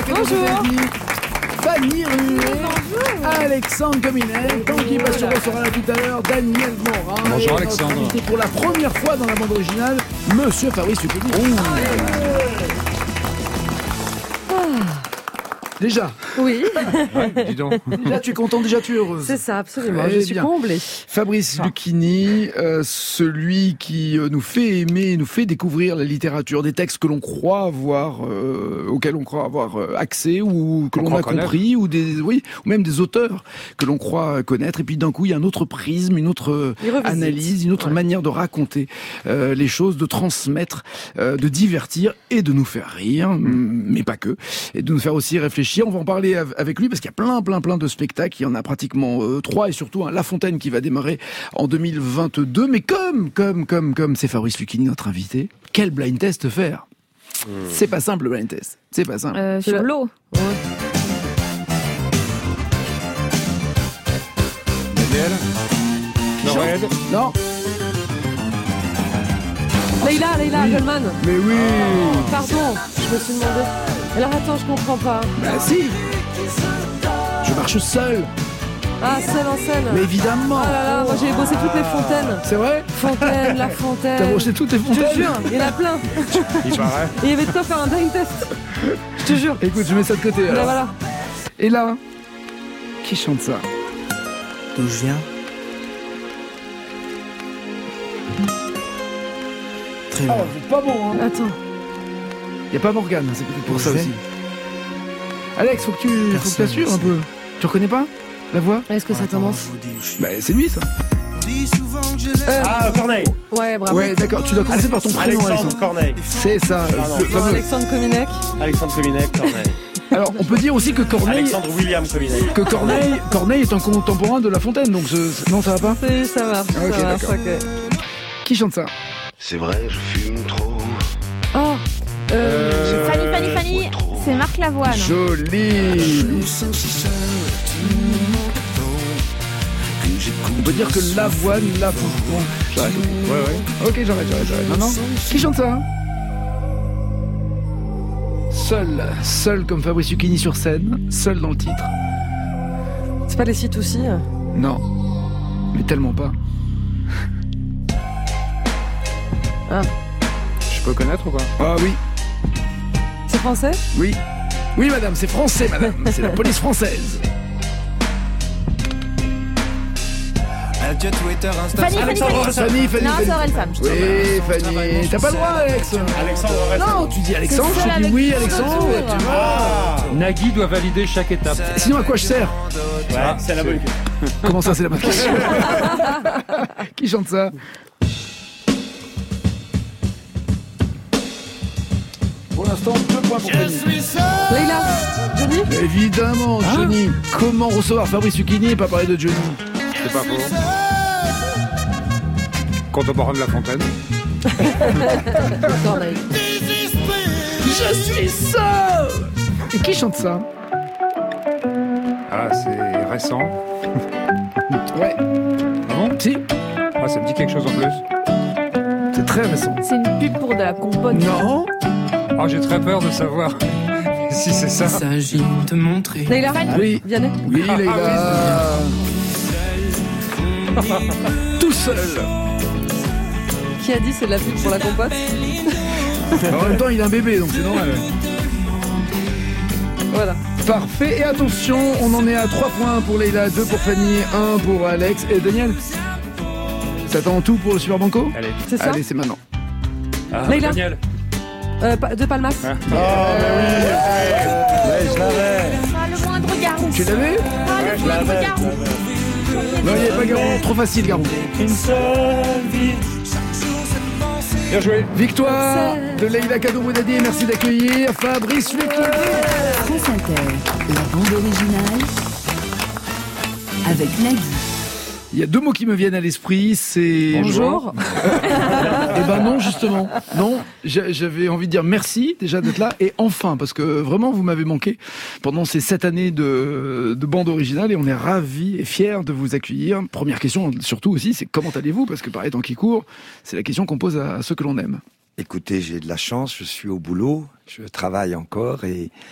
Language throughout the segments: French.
Bonjour. Fanny Ruet, Alexandre Cominel, Tanguy Bastureau sera là tout à l'heure, Daniel Morin. Bonjour et Alexandre. notre invité pour la première fois dans la bande originale, Monsieur Fabrice Lucchini. Déjà, Oui, Dis donc. déjà tu es content, déjà tu es heureuse. c'est ça, absolument. Très Je suis bien. comblée. Fabrice Lucchini, celui qui nous fait aimer, nous fait découvrir la littérature, des textes que l'on croit avoir, auxquels on croit avoir accès ou que On l'on croit a compris, ou même des auteurs que l'on croit connaître. Et puis d'un coup, il y a un autre prisme, une autre Il revisite. analyse, une autre manière de raconter les choses, de transmettre, de divertir et de nous faire rire, mais pas que, et de nous faire aussi réfléchir. On va en parler avec lui parce qu'il y a plein de spectacles. Il y en a pratiquement 3 et surtout un La Fontaine qui va démarrer en 2022. Mais comme c'est Fabrice Lucchini notre invité, quel blind test faire? C'est pas simple le blind test. C'est pas simple. Sur l'eau. Daniel. Noël. Non. Leïla Goldman. Mais oui. Pardon, je me suis demandé. Alors attends, je comprends pas. Bah si. Je marche seul. Ah, seule en scène. Mais évidemment. Ah là là, moi j'ai bossé toutes les fontaines. C'est vrai? Fontaine, La T'as Fontaine. broché toutes les Je fontaines? te jure, il y en a plein. Il paraît. Et il y avait de quoi faire un blind test. Je te jure. Écoute, je mets ça de côté. Là Alors. voilà. Et là, qui chante ça? D'où je viens? Très loin. c'est pas bon, hein. Attends. Y a pas Morgane, c'est peut-être pour Où ça je vais aussi. Alex, faut que tu t'assures un peu. Tu reconnais pas la voix? Est-ce que ça commence? Bah c'est lui ça. Ah, Corneille. Ouais, bravo. Ouais, d'accord, tu dois commencer par ton prénom, Alexandre Alexandre. Corneille. C'est ça, Pardon. le Non, fameux. Alexandre Cominec. Alexandre Cominec, Corneille. Alors, on peut dire aussi que Alexandre William Cominec. Corneille est un contemporain de La Fontaine, donc non, ça va pas? Oui, ça marche. Ok, ça marche, d'accord. ok. Qui chante ça? C'est vrai, je fume trop. Oh, Fanny, c'est Marc Lavoine. Joli. On peut dire que l'avoine, la bon, j'arrête. Ouais. Ok, j'arrête. Non. Qui chante ça? Seul comme Fabrice Lucchini sur scène, seul dans le titre. c'est pas les sites aussi. Non, mais tellement pas. Je peux connaître ou pas? Ah oui, C'est français? oui, madame, c'est français, madame, c'est la police française. Fanny. Fanny. Non, c'est Orelsan. Oui, Fanny. T'as pas le droit, Alex. Alexandre Orelsan. Non, tu dis Alexandre, C'est seul je dis avec oui, tout Alexandre. autour. Et tu vois. Ah, Nagui doit valider chaque étape. Sinon, à quoi je sers? ouais, c'est la bonne. Comment ça, c'est la bonne question? Qui chante ça? Pour l'instant, 2 points pour Fanny. Leïla. Johnny. Évidemment, Johnny. Comment recevoir Fabrice Lucchini et pas parler de Johnny? C'est pas faux. Contemporain de La Fontaine. Corneille. Je suis seul. Et qui chante ça? Ah, c'est récent. Ouais. Ah bon? Si, Ah, ça me dit quelque chose en plus. c'est très récent. C'est une pub pour de la compote. Non. Ah, j'ai très peur de savoir si c'est ça. Il s'agit de montrer. Leïla. Oui. Vianney. Oui, Leïla. Tout seul. Qui a dit c'est de la pub pour la compote? En même temps, il a un bébé, donc c'est normal. Voilà. Parfait. Et attention, on en est à 3 points pour Leïla, 2 pour Fanny, 1 pour Alex. Et Daniel, t'attends tout pour le Super Banco? Allez. C'est ça? Allez, c'est maintenant. Ah, Leïla. Daniel. De Palmas. Oh, mais oui. Ouais, je l'avais. Pas le moindre garou. Tu l'avais? Pas le Je moindre l'avais. garou. Non, il n'y a pas Garou. Trop facile, Garou. Une seule vie. Bien joué. Victoire de Leïla Kadoumoudadi. Et merci d'accueillir Fabrice Lucchini. France Inter, la bande originale avec Nagui. Il y a 2 mots qui me viennent à l'esprit, c'est... Bonjour. Eh ben non, justement. Non, j'avais envie de dire merci déjà d'être là et enfin, parce que vraiment vous m'avez manqué pendant ces 7 années de bande originale et on est ravis et fiers de vous accueillir. Première question surtout aussi, c'est comment allez-vous? Parce que pareil, temps qui court, c'est la question qu'on pose à ceux que l'on aime. Écoutez, j'ai de la chance, je suis au boulot, je travaille encore et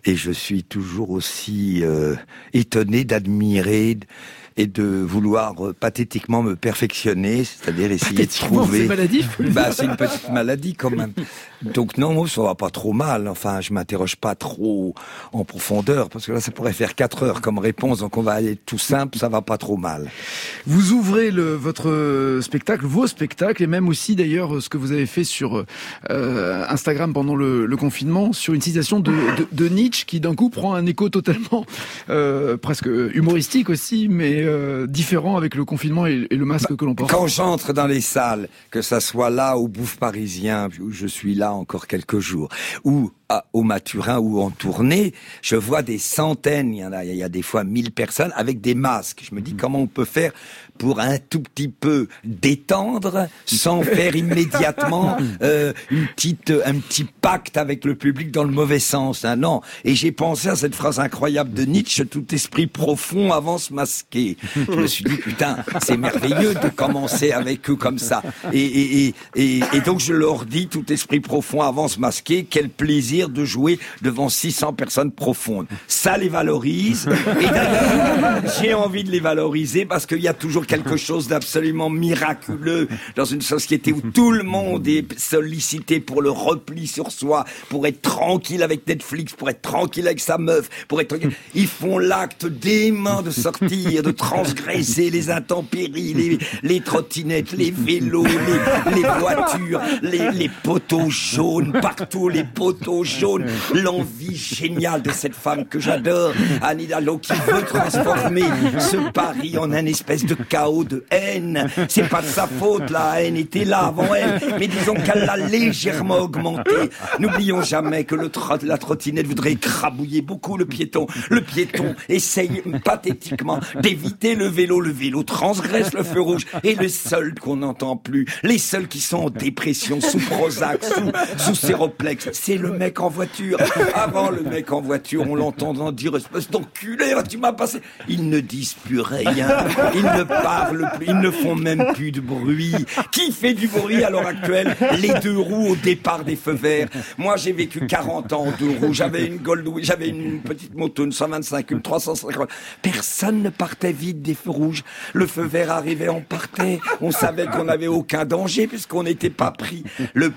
Et je suis toujours aussi étonné d'admirer et de vouloir pathétiquement me perfectionner, c'est-à-dire essayer de trouver... C'est maladif. C'est une petite maladie quand même. Donc non, ça va pas trop mal. Enfin, je m'interroge pas trop en profondeur, parce que là, ça pourrait faire 4 heures comme réponse, donc on va aller tout simple, ça va pas trop mal. Vous ouvrez votre spectacle, vos spectacles, et même aussi d'ailleurs ce que vous avez fait sur Instagram pendant le confinement, sur une citation de Nietzsche, qui d'un coup prend un écho totalement presque humoristique aussi, mais différent avec le confinement et le masque que l'on porte. Quand j'entre dans les salles, que ça soit là au Bouffe Parisien, où je suis là encore quelques jours, ou au Maturin ou en tournée, je vois des centaines, il y a des fois 1000 personnes avec des masques. Je me dis comment on peut faire pour un tout petit peu détendre sans faire immédiatement un petit pacte avec le public dans le mauvais sens. Hein, non. Et j'ai pensé à cette phrase incroyable de Nietzsche, tout esprit profond avance masqué. Je me suis dit putain, c'est merveilleux de commencer avec eux comme ça. Et donc je leur dis, tout esprit profond avance masqué, quel plaisir de jouer devant 600 personnes profondes. Ça les valorise. Et d'ailleurs, j'ai envie de les valoriser parce qu'il y a toujours quelque chose d'absolument miraculeux dans une société où tout le monde est sollicité pour le repli sur soi, pour être tranquille avec Netflix, pour être tranquille avec sa meuf, pour être... Ils font l'acte dément de sortir, de transgresser les intempéries, les trottinettes, les vélos, les voitures, les poteaux jaunes, partout les poteaux jaunes, l'envie géniale de cette femme que j'adore, Anne Hidalgo, qui veut transformer ce Paris en un espèce de chaos de haine. C'est pas de sa faute, la haine était là avant elle, mais disons qu'elle l'a légèrement augmentée. N'oublions jamais que la trottinette voudrait écrabouiller beaucoup le piéton. Le piéton essaye pathétiquement d'éviter le vélo transgresse le feu rouge, et les seuls qu'on n'entend plus, les seuls qui sont en dépression, sous Prozac, sous Séroplex, c'est le mec en voiture. Avant le mec en voiture, on l'entendait dire espèce d'enculé, tu m'as passé. Ils ne disent plus rien, ils ne parlent plus, ils ne font même plus de bruit. Qui fait du bruit à l'heure actuelle? Les 2 roues au départ des feux verts. Moi, j'ai vécu 40 ans en 2 roues. J'avais une Goldwing, j'avais une petite moto, une 125, une 350. Personne ne partait vite des feux rouges. Le feu vert arrivait, on partait. On savait qu'on n'avait aucun danger puisqu'on n'était pas pris. Le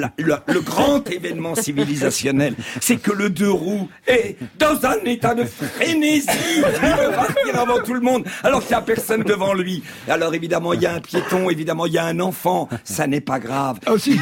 grand événement civilisationnel, c'est que le 2 roues est dans un état de frénésie. Il veut partir avant tout le monde, alors qu'il n'y a personne devant lui. Alors évidemment, il y a un piéton, évidemment, il y a un enfant. Ça n'est pas grave. Ils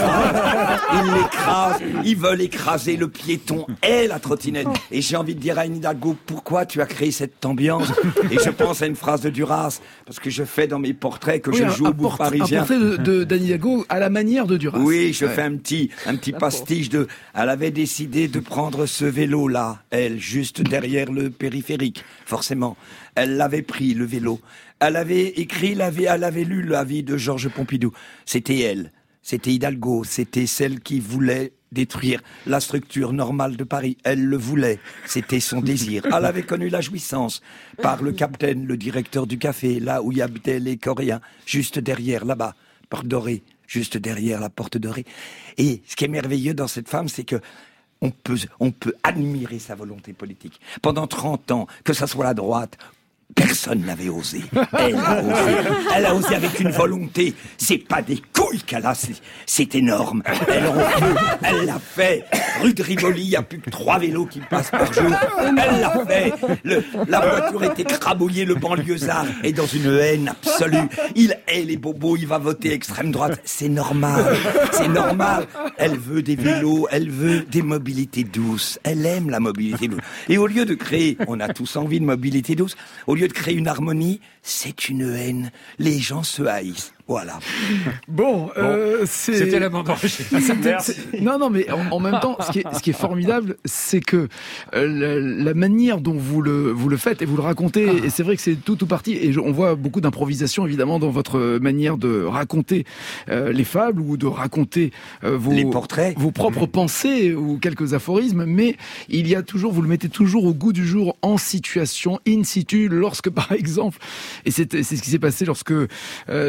l'écrasent. Ils veulent écraser le piéton et la trottinette. Et j'ai envie de dire à Anne Hidalgo, pourquoi tu as créé cette ambiance? Et je pense à une phrase de Duras, parce que je fais dans mes portraits que je joue au Bouffe Parisien. Un portrait d'Anne Hidalgo à la manière de Duras. Oui, je fais un petit pastiche de... Elle avait décidé de prendre ce vélo-là, elle, juste derrière le périphérique, forcément. Elle l'avait pris, le vélo. Elle avait écrit, elle avait lu la vie de Georges Pompidou. C'était elle. C'était Hidalgo. C'était celle qui voulait détruire la structure normale de Paris. Elle le voulait. C'était son désir. Elle avait connu la jouissance par le capitaine, le directeur du café, là où il y habitaient les Coréens, juste derrière, là-bas, porte dorée, juste derrière la porte dorée. Et ce qui est merveilleux dans cette femme, c'est que on peut admirer sa volonté politique. Pendant 30 ans, que ça soit la droite, personne n'avait osé. Elle a osé avec une volonté. C'est pas des couilles qu'elle a, c'est énorme. Elle l'a fait. Rue de Rivoli, il n'y a plus que 3 vélos qui passent par jour. Elle l'a fait. La voiture est écrabouillée, le banlieusard est dans une haine absolue. Il hait les bobos, il va voter extrême droite. C'est normal. C'est normal. Elle veut des vélos, elle veut des mobilités douces. Elle aime la mobilité douce. Et au lieu de créer, on a tous envie de mobilité douce, au lieu de créer une harmonie, c'est une haine. Les gens se haïssent. Voilà. Bon, c'était la bande originale. Non, mais en même temps, ce qui est formidable, c'est que la manière dont vous le faites et vous le racontez, et c'est vrai que c'est tout parti, et on voit beaucoup d'improvisation évidemment dans votre manière de raconter les fables ou de raconter les portraits, vos propres pensées ou quelques aphorismes, mais il y a toujours, vous le mettez toujours au goût du jour, en situation, in situ, lorsque par exemple, et c'est ce qui s'est passé lorsque j'ai eu la chance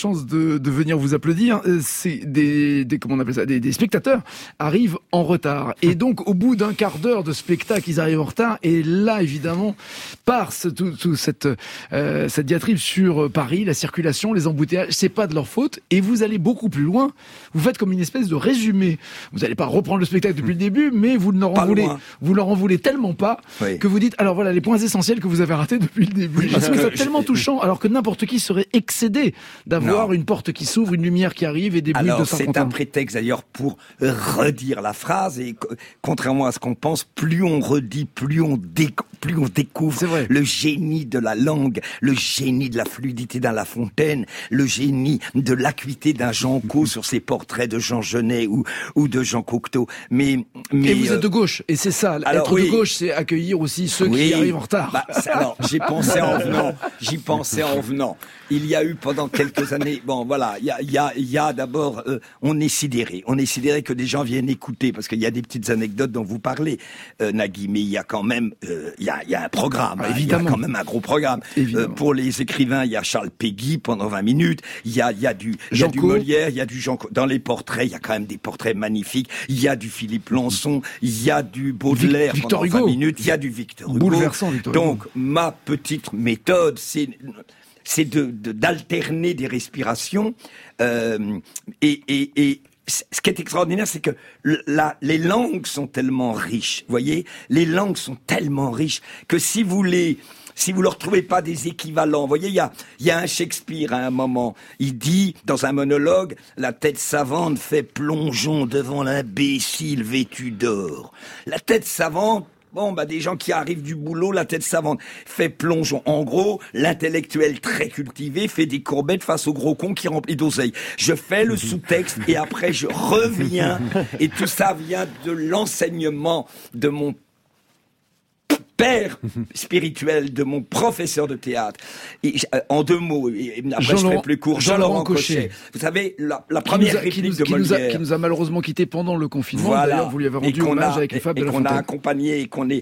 chance de venir vous applaudir, c'est comment on appelle ça, des spectateurs arrivent en retard. Et donc, au bout d'un quart d'heure de spectacle, ils arrivent en retard. Et là, évidemment, part toute cette diatribe sur Paris, la circulation, les embouteillages. C'est pas de leur faute. Et vous allez beaucoup plus loin. Vous faites comme une espèce de résumé. Vous n'allez pas reprendre le spectacle depuis le début, mais vous leur en voulez tellement pas que vous dites, alors voilà, les points essentiels que vous avez ratés depuis le début. Je trouve ça tellement touchant, alors que n'importe qui serait excédé d'avoir une porte qui s'ouvre, une lumière qui arrive et des bruits de Alors, serpentins. c'est un prétexte d'ailleurs pour redire la phrase, et contrairement à ce qu'on pense, plus on redit, plus on découvre le génie de la langue, le génie de la fluidité d'un La Fontaine, le génie de l'acuité d'un Jean Caux sur ses portraits de Jean Genet ou de Jean Cocteau. Mais et vous êtes de gauche, et c'est ça, être de gauche, c'est accueillir aussi ceux qui arrivent en retard. Alors, j'y pensais en venant. Il y a eu pendant quelques années, bon voilà, il y a d'abord, on est sidéré que des gens viennent écouter, parce qu'il y a des petites anecdotes dont vous parlez, Nagui, mais il y a quand même, il y a un programme, évidemment. Il y a quand même un gros programme. Pour les écrivains, il y a Charles Péguy pendant 20 minutes, il y a du Molière, il y a du Jean, dans les portraits, il y a quand même des portraits magnifiques, il y a du Philippe Lançon, il y a du Baudelaire Victor pendant Hugo. 20 minutes, il y a du Victor Hugo. Bouleversant, Victor Hugo. Donc, ma petite méthode, c'est d'alterner des respirations, et ce qui est extraordinaire, c'est que les langues sont tellement riches, vous voyez, les langues sont tellement riches que si vous leur trouvez pas des équivalents, vous voyez, il y a un Shakespeare à un moment, il dit dans un monologue, la tête savante fait plongeon devant l'imbécile vêtu d'or. La tête savante, des gens qui arrivent du boulot, la tête savante fait plongeon. En gros, l'intellectuel très cultivé fait des courbettes face au gros con qui remplit d'oseille. Je fais le sous-texte et après je reviens, et tout ça vient de l'enseignement de mon père spirituel, de mon professeur de théâtre. Et, en 2 mots, et après je ferai plus court, Jean-Laurent Cochet. Vous savez, la première réplique de Molière. Qui nous a malheureusement quitté pendant le confinement. Voilà. D'ailleurs, vous lui avez rendu hommage avec les fables de La Fontaine. Et qu'on a accompagné,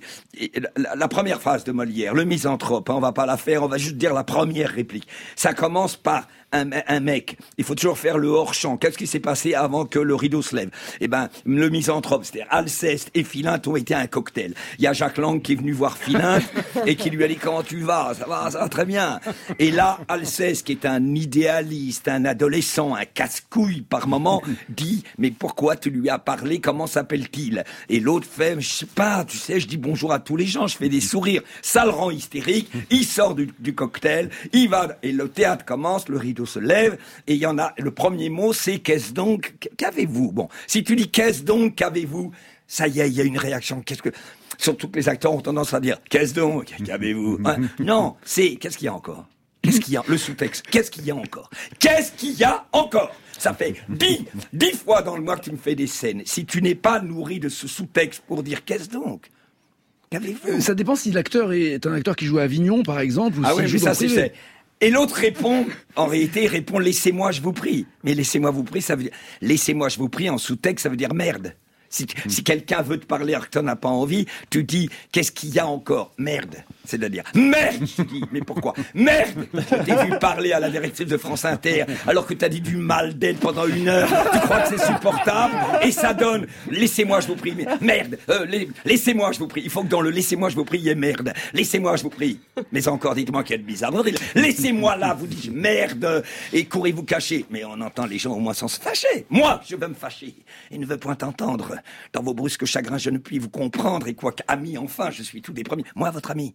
la première phrase de Molière, le misanthrope, on va pas la faire, on va juste dire la première réplique. Ça commence par un mec, il faut toujours faire le hors-champ. Qu'est-ce qui s'est passé avant que le rideau se lève? Le misanthrope, c'est-à-dire Alceste et Philinte ont été un cocktail. Il y a Jacques Lang qui est venu voir Philinte et qui lui a dit comment tu vas? Ça va très bien. Et là, Alceste, qui est un idéaliste, un adolescent, un casse-couille par moment, dit mais pourquoi tu lui as parlé? Comment s'appelle-t-il? Et l'autre fait je sais pas, tu sais, je dis bonjour à tous les gens, je fais des sourires. Ça le rend hystérique. Il sort du cocktail, il va et le théâtre commence, le rideau se lève, et il y en a, le premier mot c'est qu'est-ce donc, qu'avez-vous? Bon, si tu dis qu'est-ce donc, qu'avez-vous, ça y est, il y a une réaction. Surtout que les acteurs ont tendance à dire qu'est-ce donc, qu'avez-vous? Non, c'est qu'est-ce qu'il y a encore? Qu'est-ce qu'il y a? Le sous-texte. Qu'est-ce qu'il y a encore? Qu'est-ce qu'il y a encore? Ça fait 10 fois dans le mois que tu me fais des scènes. Si tu n'es pas nourri de ce sous-texte pour dire qu'est-ce donc? Qu'avez-vous? Ça dépend si l'acteur est un acteur qui joue à Avignon, par exemple, ou s'il joue dans ça c'est fait. Et l'autre répond, en réalité, laissez-moi, je vous prie. Mais laissez-moi vous prie, ça veut dire, laissez-moi, je vous prie, en sous-texte, ça veut dire merde. Si quelqu'un veut te parler alors que tu n'as pas envie, tu dis, qu'est-ce qu'il y a encore? Merde. C'est-à-dire, merde, tu dis, mais pourquoi? Merde! Je t'ai vu parler à la directrice de France Inter, alors que t'as dit du mal d'elle pendant 1 heure, tu crois que c'est supportable? Et ça donne, laissez-moi, je vous prie, mais merde, laissez-moi, je vous prie. Il faut que dans le laissez-moi, je vous prie, il y ait merde. Laissez-moi, je vous prie. Mais encore, dites-moi quelle bizarrerie. Laissez-moi là, vous dis merde, et courez vous cacher. Mais on entend les gens au moins sans se fâcher. Moi, je veux me fâcher, et ne veux point entendre. Dans vos brusques chagrins, je ne puis vous comprendre, et quoique ami, enfin, je suis tout des premiers. Moi, votre ami.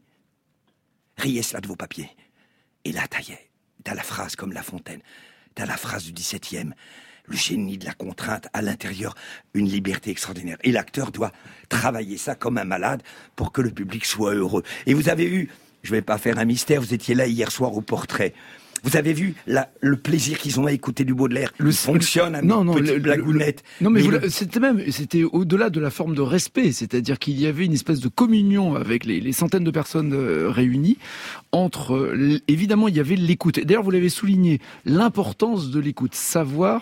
Riez cela de vos papiers. Et là, t'as la phrase comme La Fontaine. T'as la phrase du 17e. Le génie de la contrainte, à l'intérieur, une liberté extraordinaire. Et l'acteur doit travailler ça comme un malade pour que le public soit heureux. Et vous avez vu, je vais pas faire un mystère, vous étiez là hier soir au Portrait. Vous avez vu le plaisir qu'ils ont à écouter du Baudelaire? Fonctionne à une petite blagounette. Non, mais c'était au-delà de la forme de respect, c'est-à-dire qu'il y avait une espèce de communion avec les centaines de personnes réunies. Évidemment, il y avait l'écoute. D'ailleurs, vous l'avez souligné, l'importance de l'écoute, savoir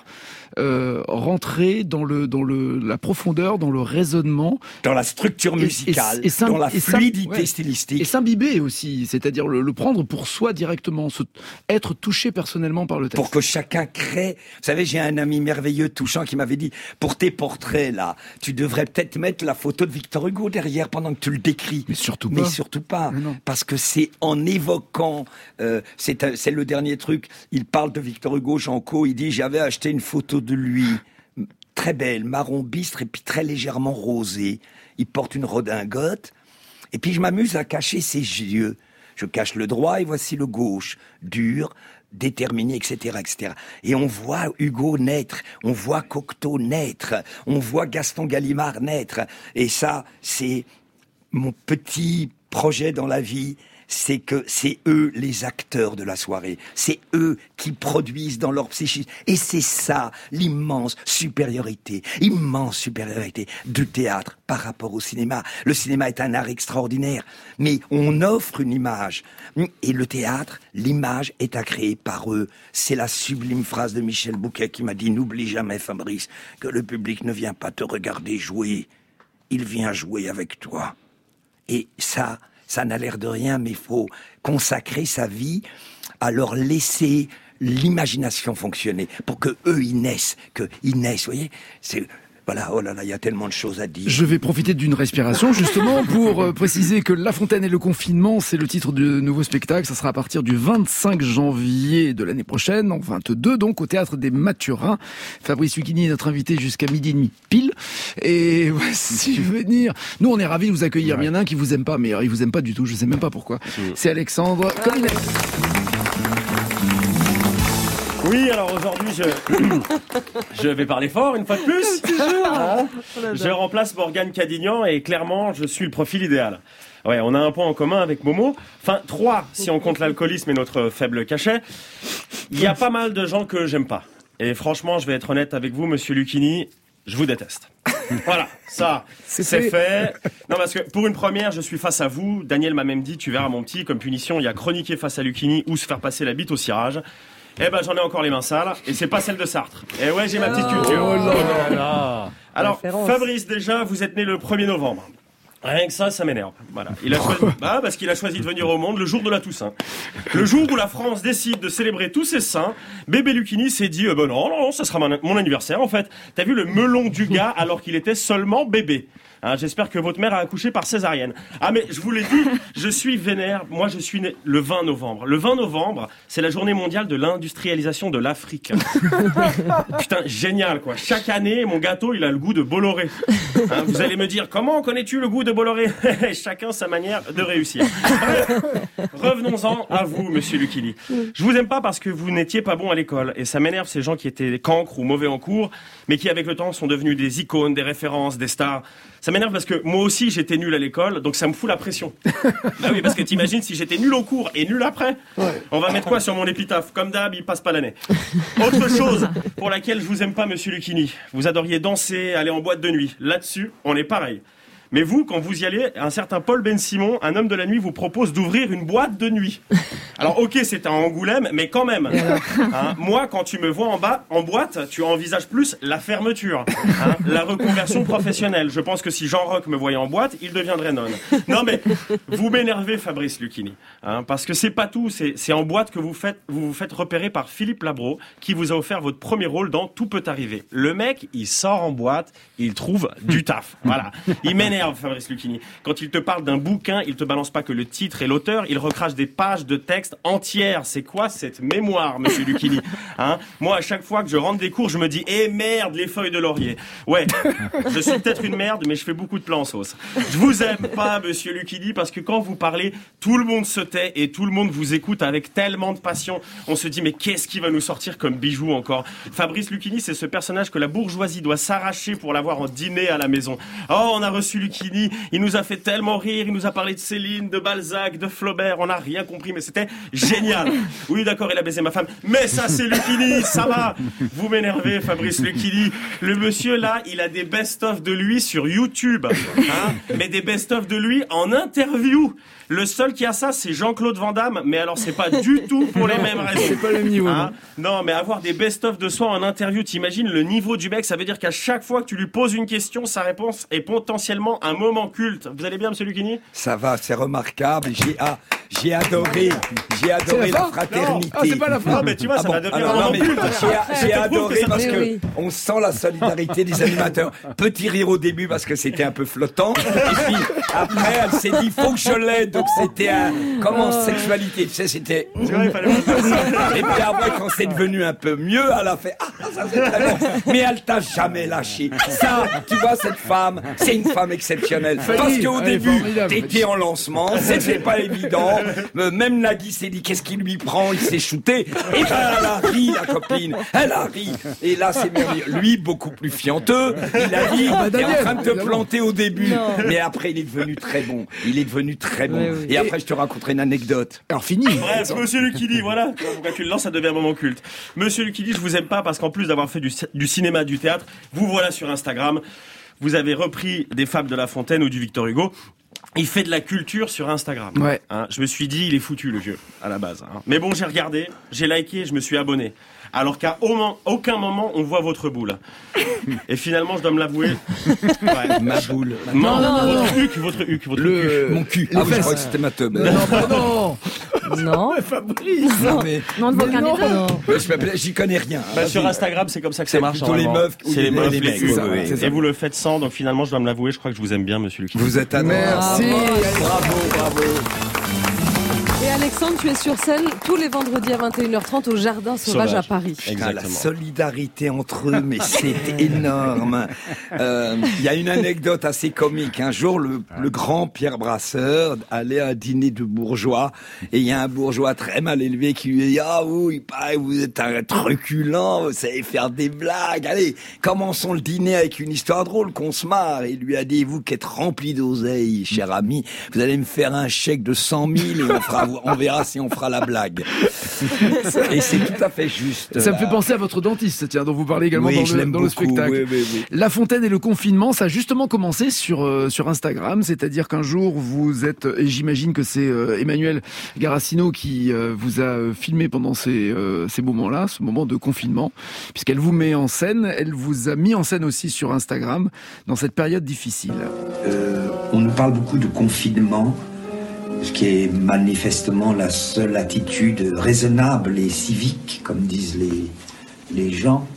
rentrer dans la profondeur, dans le raisonnement, dans la structure musicale, dans la fluidité stylistique, et s'imbiber aussi, c'est-à-dire le prendre pour soi directement, être être touché personnellement par le texte. Pour que chacun crée. Vous savez, j'ai un ami merveilleux, touchant, qui m'avait dit, pour tes portraits, là, tu devrais peut-être mettre la photo de Victor Hugo derrière pendant que tu le décris. Mais surtout pas. Mais parce que c'est en évoquant, c'est le dernier truc, il parle de Victor Hugo, Janco, il dit, j'avais acheté une photo de lui, très belle, marron bistre et puis très légèrement rosée. Il porte une redingote, et puis je m'amuse à cacher ses yeux. Je cache le droit et voici le gauche, dur, déterminé, etc., etc. Et on voit Hugo naître, on voit Cocteau naître, on voit Gaston Gallimard naître. Et ça, c'est mon petit projet dans la vie, c'est que c'est eux les acteurs de la soirée. C'est eux qui produisent dans leur psychisme. Et c'est ça, l'immense supériorité du théâtre par rapport au cinéma. Le cinéma est un art extraordinaire, mais on offre une image. Et le théâtre, l'image est à créer par eux. C'est la sublime phrase de Michel Bouquet qui m'a dit « N'oublie jamais, Fabrice, que le public ne vient pas te regarder jouer. Il vient jouer avec toi. » Et ça n'a l'air de rien, mais il faut consacrer sa vie à leur laisser l'imagination fonctionner pour que eux ils naissent, vous voyez. Voilà, oh là là, il y a tellement de choses à dire. Je vais profiter d'une respiration justement pour préciser que La Fontaine et le confinement, c'est le titre du nouveau spectacle. Ça sera à partir du 25 janvier de l'année prochaine, en 22 donc, au Théâtre des Mathurins. Fabrice Lucchini est notre invité jusqu'à 12h30 pile. Et voici venir. Nous, on est ravis de vous accueillir. Il y en a un qui vous aime pas, mais il vous aime pas du tout. Je sais même pas pourquoi. C'est Alexandre Collinet. Oui, alors aujourd'hui, je vais parler fort une fois de plus. Je remplace Morgane Cadignan et clairement, je suis le profil idéal. Ouais, on a un point en commun avec Momo. Enfin, 3 si on compte l'alcoolisme et notre faible cachet. Il y a pas mal de gens que j'aime pas. Et franchement, je vais être honnête avec vous, monsieur Lucchini, je vous déteste. Voilà, ça, c'est fait. Non, parce que pour une première, je suis face à vous. Daniel m'a même dit, tu verras mon petit, comme punition, il y a chroniquer face à Lucchini ou se faire passer la bite au cirage. Eh ben, j'en ai encore les mains sales, et c'est pas celle de Sartre. Et ouais, j'ai ma petite culture. Oh là là. Alors, Fabrice, déjà, vous êtes né le 1er novembre. Rien que ça m'énerve. Voilà. Parce qu'il a choisi de venir au monde le jour de la Toussaint. Le jour où la France décide de célébrer tous ses saints, bébé Lucchini s'est dit, non, ça sera mon anniversaire, en fait. T'as vu le melon du gars alors qu'il était seulement bébé. Hein, j'espère que votre mère a accouché par césarienne. Ah mais je vous l'ai dit, je suis vénère. Moi je suis né le 20 novembre. Le 20 novembre, c'est la journée mondiale de l'industrialisation de l'Afrique. Putain, génial quoi. Chaque année, mon gâteau, il a le goût de Bolloré. Hein, vous allez me dire, comment connais-tu le goût de Bolloré? Chacun sa manière de réussir. Revenons-en à vous, monsieur Lucchini. Je vous aime pas parce que vous n'étiez pas bon à l'école. Et ça m'énerve ces gens qui étaient cancres ou mauvais en cours, mais qui avec le temps sont devenus des icônes, des références, des stars. Ça m'énerve parce que moi aussi j'étais nul à l'école, donc ça me fout la pression. Bah oui, parce que t'imagines si j'étais nul au cours et nul après, on va mettre quoi sur mon épitaphe? Comme d'hab, il passe pas l'année. Autre chose pour laquelle je vous aime pas, monsieur Lucchini. Vous adoriez danser, aller en boîte de nuit. Là-dessus, on est pareil. Mais vous, quand vous y allez, un certain Paul Ben-Simon, un homme de la nuit, vous propose d'ouvrir une boîte de nuit. Alors ok, c'est à Angoulême, mais quand même. Hein, moi, quand tu me vois en boîte, tu envisages plus la fermeture, hein, la reconversion professionnelle. Je pense que si Jean Roch me voyait en boîte, il deviendrait nonne. Non mais, vous m'énervez, Fabrice Lucchini. Hein, parce que c'est pas tout, c'est en boîte que vous vous faites repérer par Philippe Labro, qui vous a offert votre premier rôle dans Tout peut arriver. Le mec, il sort en boîte, il trouve du taf. Voilà. Il m'énerve, Fabrice Lucchini. Quand il te parle d'un bouquin, il te balance pas que le titre et l'auteur, il recrache des pages de texte entières. C'est quoi cette mémoire, monsieur Lucchini? Hein? Moi, à chaque fois que je rentre des cours, je me dis, merde, les feuilles de laurier. Ouais, je suis peut-être une merde, mais je fais beaucoup de plans en sauce. Je vous aime pas, monsieur Lucchini, parce que quand vous parlez, tout le monde se tait et tout le monde vous écoute avec tellement de passion. On se dit, mais qu'est-ce qui va nous sortir comme bijou encore? Fabrice Lucchini, c'est ce personnage que la bourgeoisie doit s'arracher pour l'avoir en dîner à la maison. Oh, on a reçu Lucchini, il nous a fait tellement rire, il nous a parlé de Céline, de Balzac, de Flaubert, on n'a rien compris, mais c'était génial. Oui, d'accord, il a baisé ma femme, mais ça c'est Lucchini, ça va. Vous m'énervez, Fabrice Lucchini. Le monsieur là, il a des best-of de lui sur YouTube, hein, mais des best-of de lui en interview. Le seul qui a ça, c'est Jean-Claude Van Damme, mais alors c'est pas du tout pour les mêmes raisons. C'est pas le même niveau. Hein, non, mais avoir des best-of de soi en interview, t'imagines le niveau du mec, ça veut dire qu'à chaque fois que tu lui poses une question, sa réponse est potentiellement un moment culte. Vous allez bien, monsieur Lucchini? Ça va, c'est remarquable. J'ai adoré la fraternité. Ah, c'est pas la fin. Non, mais tu vois, ça va devenir un non, moment mais culte. j'ai adoré parce que oui. on sent la solidarité des animateurs. Petit rire au début parce que c'était un peu flottant. Et puis après, elle s'est dit, faut que je l'aide. Donc c'était sexualité. Tu sais, c'était. C'est vrai, il fallait pas faire ça. Et puis après, quand c'est devenu un peu mieux, elle a fait, ça c'est très bon. Mais elle t'a jamais lâché. Ça, tu vois, cette femme, c'est une femme exceptionnelle. Parce qu'au elle est début, formidable. t'étais en lancement, c'était pas évident. Même Nagui s'est dit, qu'est-ce qu'il lui prend? Il s'est shooté. Et ben, elle a ri, la copine. Elle a ri. Et là, c'est merveilleux. Lui, beaucoup plus fianteux. Il a dit, t'es en train de te planter au début. Non. Mais après, il est devenu très bon. Il est devenu très bon. Oui, oui. Et après, je te raconterai une anecdote. Alors fini. Bref, monsieur Lucchini, voilà. Quand tu le lances, ça devient un moment culte. Monsieur Lucchini, je vous aime pas parce qu'en plus d'avoir fait du cinéma, du théâtre, vous voilà sur Instagram. Vous avez repris des fables de La Fontaine ou du Victor Hugo. Il fait de la culture sur Instagram. Ouais. Hein, je me suis dit, il est foutu le vieux, à la base. Hein. Mais bon, j'ai regardé, j'ai liké, je me suis abonné. Alors qu'à aucun moment on voit votre boule. Et finalement, je dois me l'avouer. Ouais. Ma boule. Non, non. votre huc. Mon cul. Les Ah oui, je fesses. crois que c'était ma teub. Non. Non. Fabrice. Non, mais Non, on ne voit qu'un non. des deux. Non. je m'appelle, j'y connais rien. Bah, sur Instagram, c'est comme ça que ça C'est marche. plutôt les normalement. meufs ou C'est les meufs, les les mecs, culs. ouais, ouais, c'est ça. Et vous le faites sans, donc finalement, je dois me l'avouer, je crois que je vous aime bien, monsieur Lucchini. Vous êtes adorable. Merci. Bravo. Et Alexandre, tu es sur scène tous les vendredis à 21h30 au Jardin Sauvage à Paris. Putain, la Exactement. solidarité entre eux, mais c'est énorme. Il y a une anecdote assez comique. Un jour, le grand Pierre Brasseur allait à un dîner de bourgeois et il y a un bourgeois très mal élevé qui lui dit « Ah oui, il paraît que vous êtes un truculent, vous savez faire des blagues. Allez, commençons le dîner avec une histoire drôle qu'on se marre. » Et il lui a dit « Vous qui êtes rempli d'oseille, cher ami, vous allez me faire un chèque de 100 000 et on verra si on fera la blague. » Et c'est tout à fait juste. Ça me fait penser à votre dentiste, tiens, dont vous parlez également Oui, je dans l'aime le beaucoup, spectacle. oui. La Fontaine et le confinement, ça a justement commencé sur Instagram, c'est-à-dire qu'un jour vous êtes, et j'imagine que c'est Emmanuel Garassino qui vous a filmé pendant ces moments-là, ce moment de confinement, puisqu'elle vous met en scène, elle vous a mis en scène aussi sur Instagram dans cette période difficile. On nous parle beaucoup de confinement, ce qui est manifestement la seule attitude raisonnable et civique, comme disent les gens.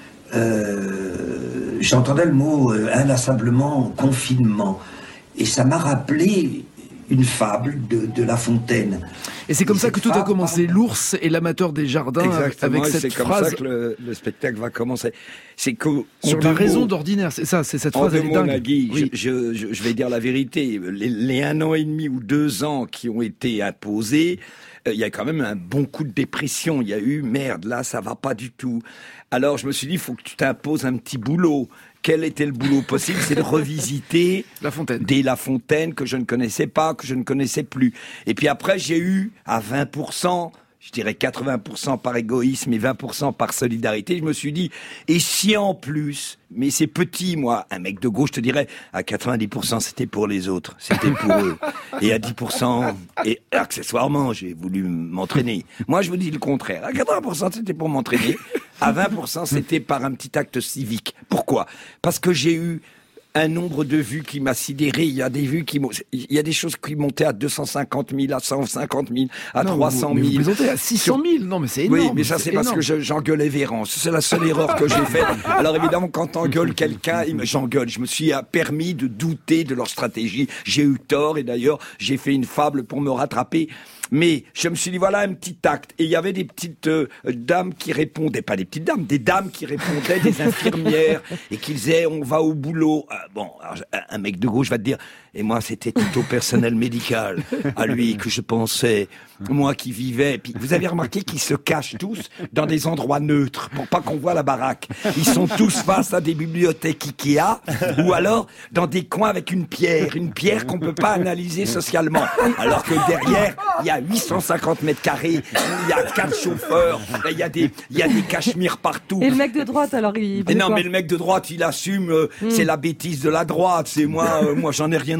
J'entendais le mot inlassablement confinement, et ça m'a rappelé une fable de La Fontaine. Et c'est comme ça que tout a femme, commencé, pardon. l'ours et l'amateur des jardins, Exactement, avec et cette c'est comme phrase ça que le spectacle va commencer. C'est que sur la raison d'ordinaire, c'est ça, c'est cette En phrase, deux elle est mots, dingue. Nagui, Oui. je vais dire la vérité. Les 1 an et demi ou 2 ans qui ont été imposés, il y a quand même un bon coup de dépression. Il y a eu, merde, là, ça va pas du tout. Alors, je me suis dit, il faut que tu t'imposes un petit boulot. Quel était le boulot possible? C'est de revisiter La Fontaine. des La Fontaine que je ne connaissais pas, que je ne connaissais plus. Et puis après, j'ai eu à 20%, je dirais 80% par égoïsme et 20% par solidarité. Je me suis dit, et si en plus, mais c'est petit, moi, un mec de gauche te dirait, à 90% c'était pour les autres, c'était pour eux. Et à 10%, et accessoirement, j'ai voulu m'entraîner. Moi, je vous dis le contraire. À 80% c'était pour m'entraîner. À 20% c'était par un petit acte civique. Pourquoi? Parce que j'ai eu un nombre de vues qui m'a sidéré. Il y a des vues il y a des choses qui montaient à 250 000, à 150 000, à Non, 300 000. mais vous plaisantez à 600 000. Non, mais c'est énorme. Oui, mais ça, c'est parce énorme. que j'engueulais Vérance. C'est la seule erreur que j'ai faite. Alors évidemment, quand t'engueules quelqu'un, j'engueule. Je me suis permis de douter de leur stratégie. J'ai eu tort, et d'ailleurs, j'ai fait une fable pour me rattraper. Mais je me suis dit, voilà un petit acte. Et il y avait des petites dames qui répondaient, pas des petites dames, des dames qui répondaient, des infirmières, et qui disaient, on va au boulot. Bon, alors, un mec de gauche va te dire, et moi, c'était tout au personnel médical, à lui que je pensais, moi qui vivais. Puis vous avez remarqué qu'ils se cachent tous dans des endroits neutres, pour pas qu'on voit la baraque. Ils sont tous face à des bibliothèques Ikea, ou alors dans des coins avec une pierre qu'on peut pas analyser socialement. Alors que derrière, il y a 850 mètres carrés, il y a 4 chauffeurs, il y a des cachemires partout. Et le mec de droite, alors il... Mais non, mais le mec de droite, il assume, c'est la bêtise de la droite, c'est moi j'en ai rien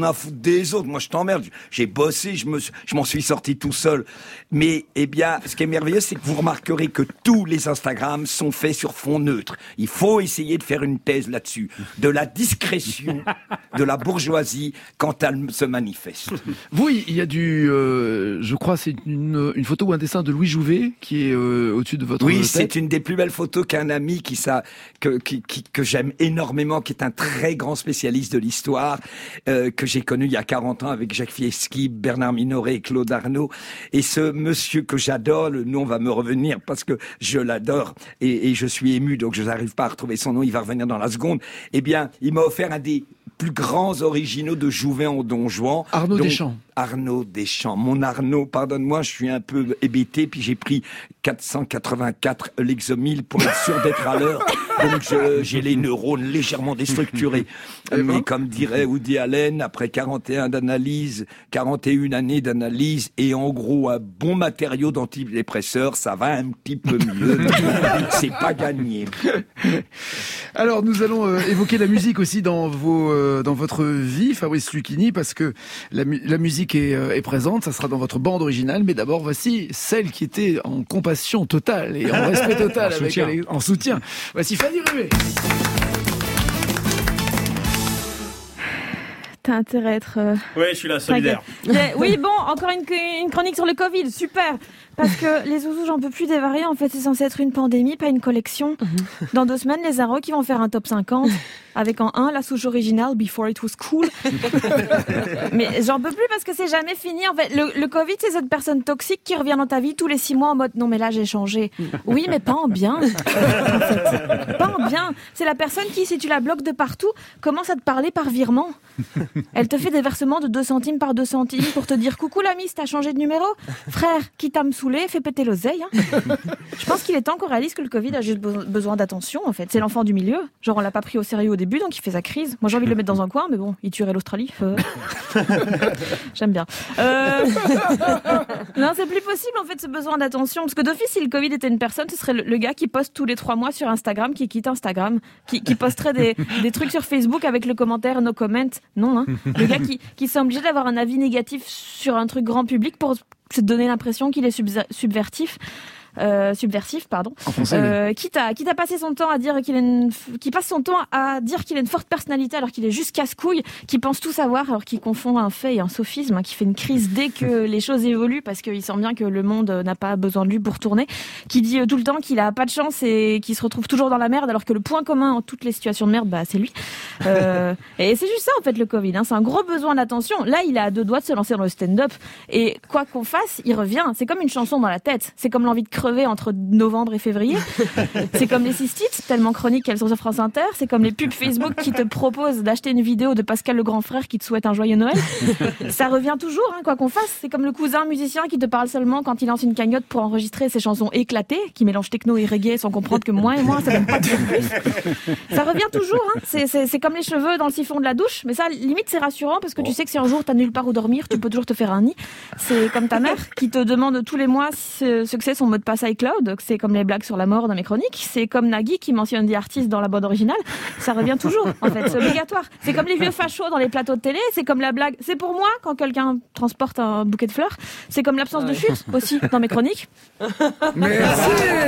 rien à foutre des autres. Moi, je t'emmerde. J'ai bossé, je m'en suis sorti tout seul. Mais, eh bien, ce qui est merveilleux, c'est que vous remarquerez que tous les Instagrams sont faits sur fond neutre. Il faut essayer de faire une thèse là-dessus. De la discrétion de la bourgeoisie quand elle se manifeste. Vous, il y a je crois, c'est une photo ou un dessin de Louis Jouvet qui est au-dessus de votre tête. Oui, c'est une des plus belles photos qu'un ami que j'aime énormément, qui est un très grand spécialiste de l'histoire, que j'ai connu il y a 40 ans avec Jacques Fieschi, Bernard Minoret et Claude Arnaud. Et ce monsieur que j'adore, le nom va me revenir parce que je l'adore et je suis ému, donc je n'arrive pas à retrouver son nom, il va revenir dans la seconde. Eh bien, il m'a offert un des plus grands originaux de Jouvet en Don Juan. Arnaud Deschamps. Arnaud Deschamps. Mon Arnaud, pardonne-moi, je suis un peu hébété, puis j'ai pris 484 Lexomil pour être sûr d'être à l'heure. Donc j'ai les neurones légèrement déstructurés. Mais comme dirait Woody Allen, après 41 années d'analyse et en gros un bon matériau d'antidépresseur, ça va un petit peu mieux. C'est pas gagné. Alors nous allons évoquer la musique aussi dans votre vie, Fabrice Lucchini, parce que la musique est présente, ça sera dans votre bande originale, mais d'abord voici celle qui était en compassion totale et en respect total en soutien. Voici Fanny Rué. T'as intérêt à être... Oui, je suis là, solidaire. Oui, bon, encore une chronique sur le Covid, super. Parce que les zouzous, j'en peux plus des variants. En fait, c'est censé être une pandémie, pas une collection. Dans 2 semaines, les Aros qui vont faire un top 50 avec en 1 la souche originale Before It Was Cool. Mais j'en peux plus parce que c'est jamais fini. En fait, le Covid, c'est cette personne toxique qui revient dans ta vie tous les 6 mois en mode non mais là j'ai changé. Oui, mais pas en bien. En fait. Pas en bien. C'est la personne qui, si tu la bloques de partout, commence à te parler par virement. Elle te fait des versements de 2 centimes par 2 centimes pour te dire coucou l'ami, t'as changé de numéro. Frère, quitte à me saouler, fais péter l'oseille. Je pense qu'il est temps qu'on réalise que le Covid a juste besoin d'attention en fait. C'est l'enfant du milieu. Genre on l'a pas pris au sérieux au début donc il fait sa crise. Moi j'ai envie de le mettre dans un coin mais bon, il tuerait l'Australie. J'aime bien. Non, c'est plus possible en fait ce besoin d'attention parce que d'office si le Covid était une personne, ce serait le gars qui poste tous les 3 mois sur Instagram, qui quitte Instagram, qui posterait des trucs sur Facebook avec le commentaire no comment. Non, hein. Le gars qui s'est obligé d'avoir un avis négatif sur un truc grand public pour se donner l'impression qu'il est subversif, pardon. Quitte à passer son temps à dire qui passe son temps à dire qu'il a une forte personnalité alors qu'il est juste casse-couille, qui pense tout savoir alors qu'il confond un fait et un sophisme, qui fait une crise dès que les choses évoluent parce qu'il sent bien que le monde n'a pas besoin de lui pour tourner, qui dit tout le temps qu'il a pas de chance et qu'il se retrouve toujours dans la merde alors que le point commun en toutes les situations de merde, bah c'est lui. Et c'est juste ça en fait le Covid, hein. C'est un gros besoin d'attention. Là il a à 2 doigts de se lancer dans le stand-up et quoi qu'on fasse, il revient. C'est comme une chanson dans la tête. C'est comme l'envie de crever entre novembre et février. C'est comme les cystites, tellement chroniques qu'elles sont sur France Inter. C'est comme les pubs Facebook qui te proposent d'acheter une vidéo de Pascal le grand frère qui te souhaite un joyeux Noël. Ça revient toujours, hein, quoi qu'on fasse. C'est comme le cousin musicien qui te parle seulement quand il lance une cagnotte pour enregistrer ses chansons éclatées, qui mélange techno et reggae sans comprendre que moins et moins, ça donne pas de plus. Ça revient toujours, hein. C'est comme les cheveux dans le siphon de la douche, mais ça, limite, c'est rassurant parce que tu sais que si un jour t'as nulle part où dormir, tu peux toujours te faire un nid. C'est comme ta mère qui te demande tous les mois ce que c'est son mot de passe iCloud. C'est comme les blagues sur la mort dans mes chroniques. C'est comme Nagui qui mentionne des artistes dans la bande originale. Ça revient toujours, en fait. C'est obligatoire. C'est comme les vieux fachos dans les plateaux de télé. C'est comme la blague. C'est pour moi quand quelqu'un transporte un bouquet de fleurs. C'est comme l'absence de chute aussi dans mes chroniques. Merci.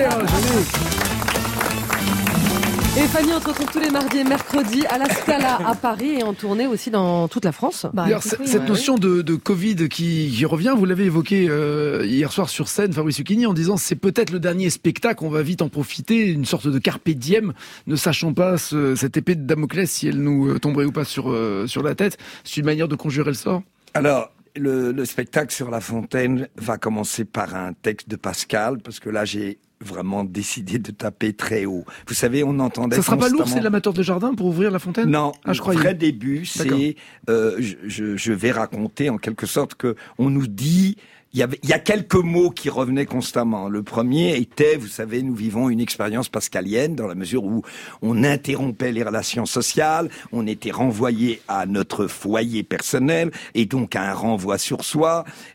Et Fanny, on te retrouve tous les mardis et mercredis à la Scala à Paris et en tournée aussi dans toute la France. D'ailleurs, cette notion de Covid qui revient, vous l'avez évoqué hier soir sur scène, Fabrice Lucchini, en disant c'est peut-être le dernier spectacle, on va vite en profiter, une sorte de carpe diem, ne sachant pas cette épée de Damoclès si elle nous tomberait ou pas sur la tête. C'est une manière de conjurer le sort. Alors, le spectacle sur La Fontaine va commencer par un texte de Pascal, parce que là j'ai vraiment décidé de taper très haut. Vous savez, on entendait... Ça sera pas lourd, c'est l'amateur de jardin pour ouvrir La Fontaine? Non, le vrai début, c'est... je vais raconter en quelque sorte que on nous dit... Il y a quelques mots qui revenaient constamment. Le premier était, vous savez, nous vivons une expérience pascalienne dans la mesure où on interrompait les relations sociales, on était renvoyé à notre foyer personnel et donc à un renvoi sur soi.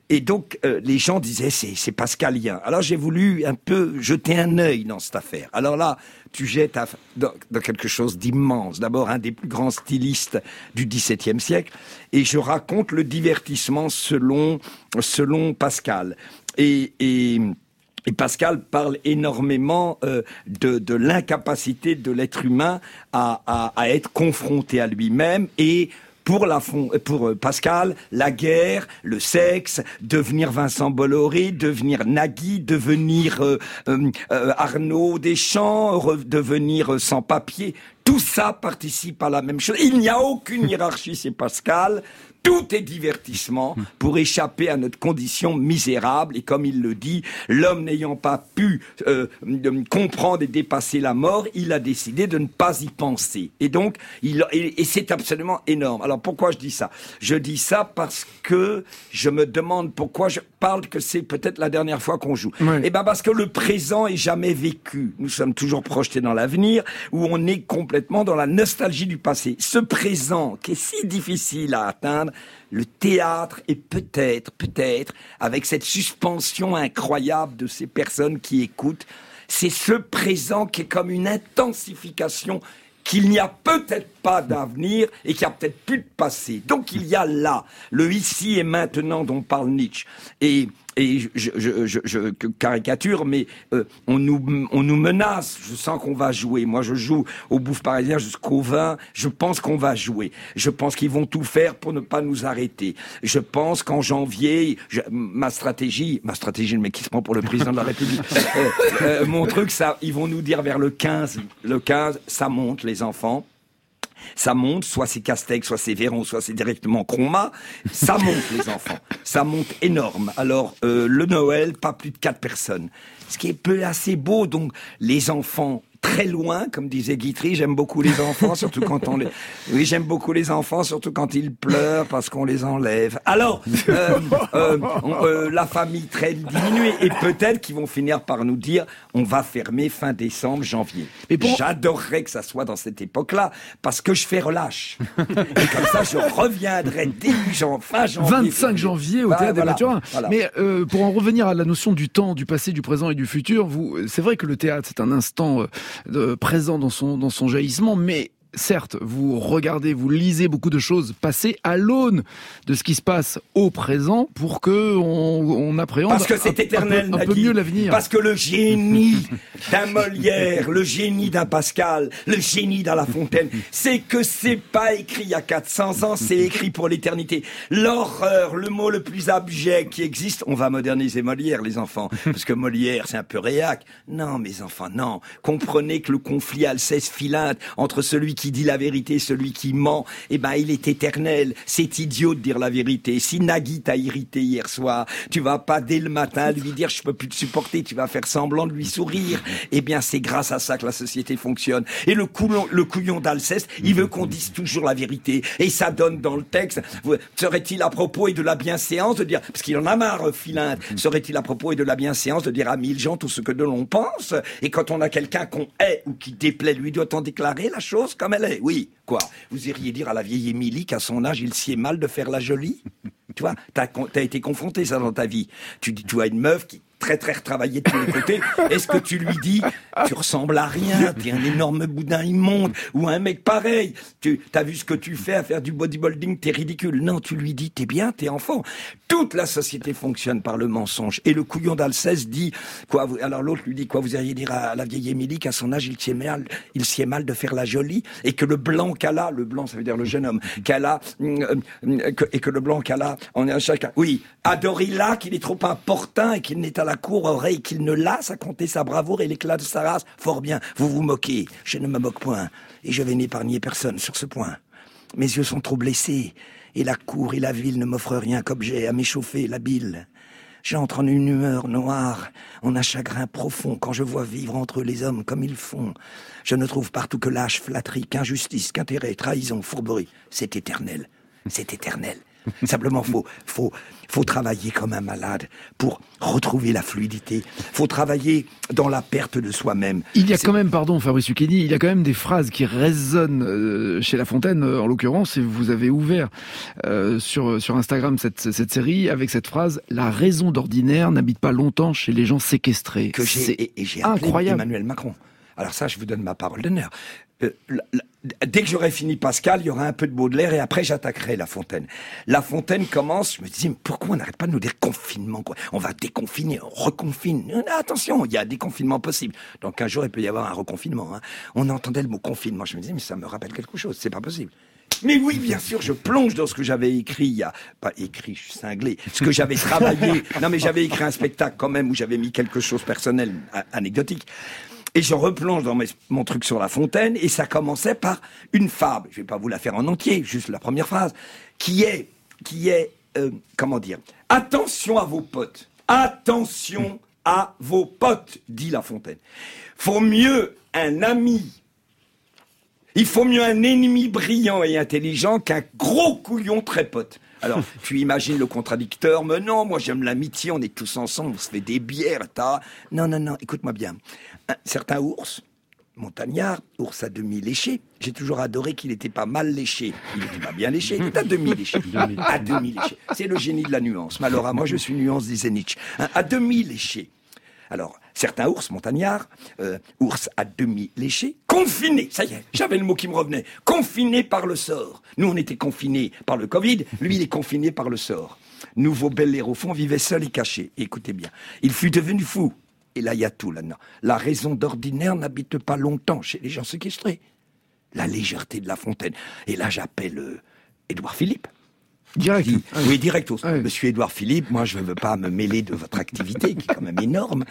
Et donc, les gens disaient, c'est pascalien. Alors, j'ai voulu un peu jeter un œil dans cette affaire. Alors là, tu jettes dans quelque chose d'immense. D'abord, un des plus grands stylistes du XVIIe siècle. Et je raconte le divertissement selon Pascal. Et Pascal parle énormément de l'incapacité de l'être humain à être confronté à lui-même et pour Pascal, la guerre, le sexe, devenir Vincent Bolloré, devenir Nagui, devenir Arnaud Deschamps, devenir sans-papier, tout ça participe à la même chose. Il n'y a aucune hiérarchie, c'est Pascal. Tout est divertissement pour échapper à notre condition misérable. Et comme il le dit, l'homme n'ayant pas pu comprendre et dépasser la mort, il a décidé de ne pas y penser. Et donc, et c'est absolument énorme. Alors pourquoi je dis ça ? Je dis ça parce que je me demande pourquoi je parle que c'est peut-être la dernière fois qu'on joue. Oui. Eh ben parce que le présent est jamais vécu. Nous sommes toujours projetés dans l'avenir, où on est complètement dans la nostalgie du passé. Ce présent qui est si difficile à atteindre, le théâtre est peut-être, avec cette suspension incroyable de ces personnes qui écoutent, c'est ce présent qui est comme une intensification qu'il n'y a peut-être pas d'avenir et qu'il n'y a peut-être plus de passé. Donc il y a là, le ici et maintenant dont parle Nietzsche. Et je caricature, mais on nous menace. Je sens qu'on va jouer. Moi, je joue au Bouffe Parisien jusqu'au 20. Je pense qu'on va jouer. Je pense qu'ils vont tout faire pour ne pas nous arrêter. Je pense qu'en janvier, ma stratégie, le mec qui se prend pour le président de la République, mon truc, ça, ils vont nous dire vers le 15, ça monte, les enfants. Ça monte, soit c'est Castex, soit c'est Véran, soit c'est directement Croma. Ça monte, les enfants. Ça monte énorme. Alors, le Noël, pas plus de 4 personnes. Ce qui est peu assez beau, donc, les enfants très loin, comme disait Guitry, j'aime beaucoup les enfants, surtout quand Oui, j'aime beaucoup les enfants, surtout quand ils pleurent parce qu'on les enlève. Alors, la famille très diminuée, et peut-être qu'ils vont finir par nous dire, on va fermer fin décembre, janvier. Et j'adorerais que ça soit dans cette époque-là, parce que je fais relâche. Et comme ça, je reviendrai fin janvier. 25 janvier au Théâtre des Mathurins. Voilà. Mais pour en revenir à la notion du temps, du passé, du présent et du futur, c'est vrai que le théâtre, c'est un instant présent dans son jaillissement, mais certes, vous regardez, vous lisez beaucoup de choses passées à l'aune de ce qui se passe au présent pour que on appréhende parce que c'est éternel, un peu mieux l'avenir. Parce que le génie d'un Molière, le génie d'un Pascal, le génie d'un La Fontaine, c'est que c'est pas écrit il y a 400 ans, c'est écrit pour l'éternité. L'horreur, le mot le plus abject qui existe, on va moderniser Molière, les enfants, parce que Molière, c'est un peu réac. Non, mes enfants, non. Comprenez que le conflit Alceste-Philinte entre celui qui dit la vérité, celui qui ment, eh ben, il est éternel. C'est idiot de dire la vérité. Si Nagui t'a irrité hier soir, tu vas pas dès le matin lui dire je peux plus te supporter, tu vas faire semblant de lui sourire. Eh bien, c'est grâce à ça que la société fonctionne. Et le couillon d'Alceste, il veut qu'on dise toujours la vérité. Et ça donne dans le texte, serait-il à propos et de la bienséance de dire, parce qu'il en a marre, Philinte, serait-il à propos et de la bienséance de dire à 1000 gens tout ce que de l'on pense? Et quand on a quelqu'un qu'on hait ou qui déplaît, lui doit-on déclarer la chose comme elle est? Oui, quoi? Vous iriez dire à la vieille Émilie qu'à son âge, il sied mal de faire la jolie? Tu vois, t'as été confronté ça dans ta vie. Tu as une meuf qui très retravaillée de tous les côtés. Est-ce que tu lui dis, tu ressembles à rien, t'es un énorme boudin immonde, ou un mec pareil, t'as vu ce que tu fais à faire du bodybuilding, t'es ridicule. Non, tu lui dis, t'es bien, t'es enfant. Toute la société fonctionne par le mensonge. Et le couillon d'Alceste dit, quoi, alors l'autre lui dit, quoi, vous iriez dire à la vieille Émilie qu'à son âge, il sied mal de faire la jolie, et que le blanc qu'elle a, le blanc ça veut dire le jeune homme, qu'elle a, et que le blanc qu'elle a, on est à chacun. Oui, adorez-la, qu'il est trop importun et qu'il n'est à la cour oreille qu'il ne lasse à compter sa bravoure et l'éclat de sa race. Fort bien, vous vous moquez. Je ne me moque point, et je vais n'épargner personne sur ce point. Mes yeux sont trop blessés, et la cour et la ville ne m'offrent rien qu'objet à m'échauffer la bile. J'entre en une humeur noire, en un chagrin profond, quand je vois vivre entre eux les hommes comme ils font. Je ne trouve partout que lâche, flatterie, qu'injustice, qu'intérêt, trahison, fourberie. C'est éternel. C'est éternel. Simplement, faut travailler comme un malade pour retrouver la fluidité. Faut travailler dans la perte de soi-même. Il y a quand même, pardon Fabrice Lucchini, il y a quand même des phrases qui résonnent chez La Fontaine, en l'occurrence, et vous avez ouvert sur Instagram cette série avec cette phrase « La raison d'ordinaire n'habite pas longtemps chez les gens séquestrés ». Que j'ai appelé incroyable. Emmanuel Macron. Alors ça, je vous donne ma parole d'honneur. Dès que j'aurai fini Pascal, il y aura un peu de Baudelaire et après j'attaquerai La Fontaine. La Fontaine commence, je me disais, mais pourquoi on n'arrête pas de nous dire confinement, quoi? On va déconfiner, on reconfine. Attention, il y a des confinements possibles. Donc un jour, il peut y avoir un reconfinement. Hein. On entendait le mot confinement. Je me disais, mais ça me rappelle quelque chose, c'est pas possible. Mais oui, bien sûr, je plonge dans ce que j'avais écrit, pas écrit, je suis cinglé, ce que j'avais travaillé. Non, mais j'avais écrit un spectacle quand même où j'avais mis quelque chose de personnel, anecdotique. Et je replonge dans mon truc sur La Fontaine, et ça commençait par une fable. Je vais pas vous la faire en entier, juste la première phrase, qui est, comment dire, attention à vos potes. Attention à vos potes, dit La Fontaine. Faut mieux un ami. Il faut mieux un ennemi brillant et intelligent qu'un gros couillon très pote. Alors, tu imagines le contradicteur, mais non, moi j'aime l'amitié, on est tous ensemble, on se fait des bières, Non, écoute-moi bien. Un certain ours, montagnard, ours à demi léché, j'ai toujours adoré qu'il était pas mal léché. Il était pas bien léché, il était à demi léché. À demi léché. C'est le génie de la nuance. Mais alors, moi je suis nuance, disait Nietzsche. À demi léché. Alors, certains ours, montagnards, ours à demi léché, confinés, ça y est, j'avais le mot qui me revenait, confinés par le sort. Nous, on était confinés par le Covid, lui, il est confiné par le sort. Nouveau bel air au fond, vivait seul et caché. Écoutez bien, il fut devenu fou. Et là, il y a tout là-dedans. La raison d'ordinaire n'habite pas longtemps chez les gens séquestrés. La légèreté de La Fontaine. Et là, j'appelle Édouard Philippe. Direct. Oui, directos. Oui. Monsieur Édouard Philippe, moi je ne veux pas me mêler de votre activité, qui est quand même énorme.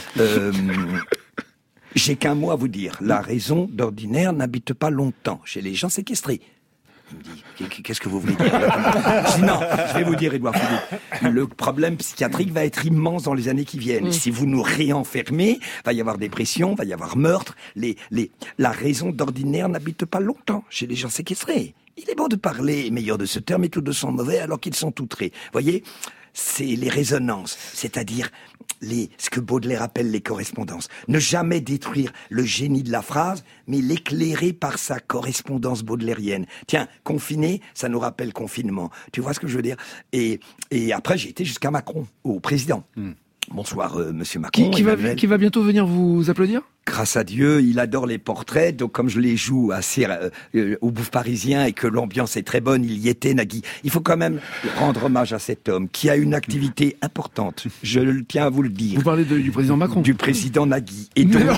J'ai qu'un mot à vous dire. La raison d'ordinaire n'habite pas longtemps chez les gens séquestrés. Il me dit, qu'est-ce que vous voulez dire? Je dis, non, je vais vous dire, Édouard Philippe, le problème psychiatrique va être immense dans les années qui viennent. Si vous nous réenfermez, va y avoir dépression, va y avoir meurtre. La raison d'ordinaire n'habite pas longtemps chez les gens séquestrés. Il est bon de parler, meilleur de ce terme, et tout de son mauvais, alors qu'ils sont outrés. Voyez, c'est les résonances, c'est-à-dire ce que Baudelaire appelle les correspondances. Ne jamais détruire le génie de la phrase, mais l'éclairer par sa correspondance baudelairienne. Tiens, confiné, ça nous rappelle confinement. Tu vois ce que je veux dire? Et après, j'ai été jusqu'à Macron, au président. Bonsoir, monsieur Macron. Qui va bientôt venir vous applaudir? Grâce à Dieu, il adore les portraits, donc comme je les joue assez au Bouffe Parisien et que l'ambiance est très bonne, il y était, Nagui. Il faut quand même rendre hommage à cet homme qui a une activité importante. Je tiens à vous le dire. Vous parlez du président Macron? Du président Nagui. Et donc,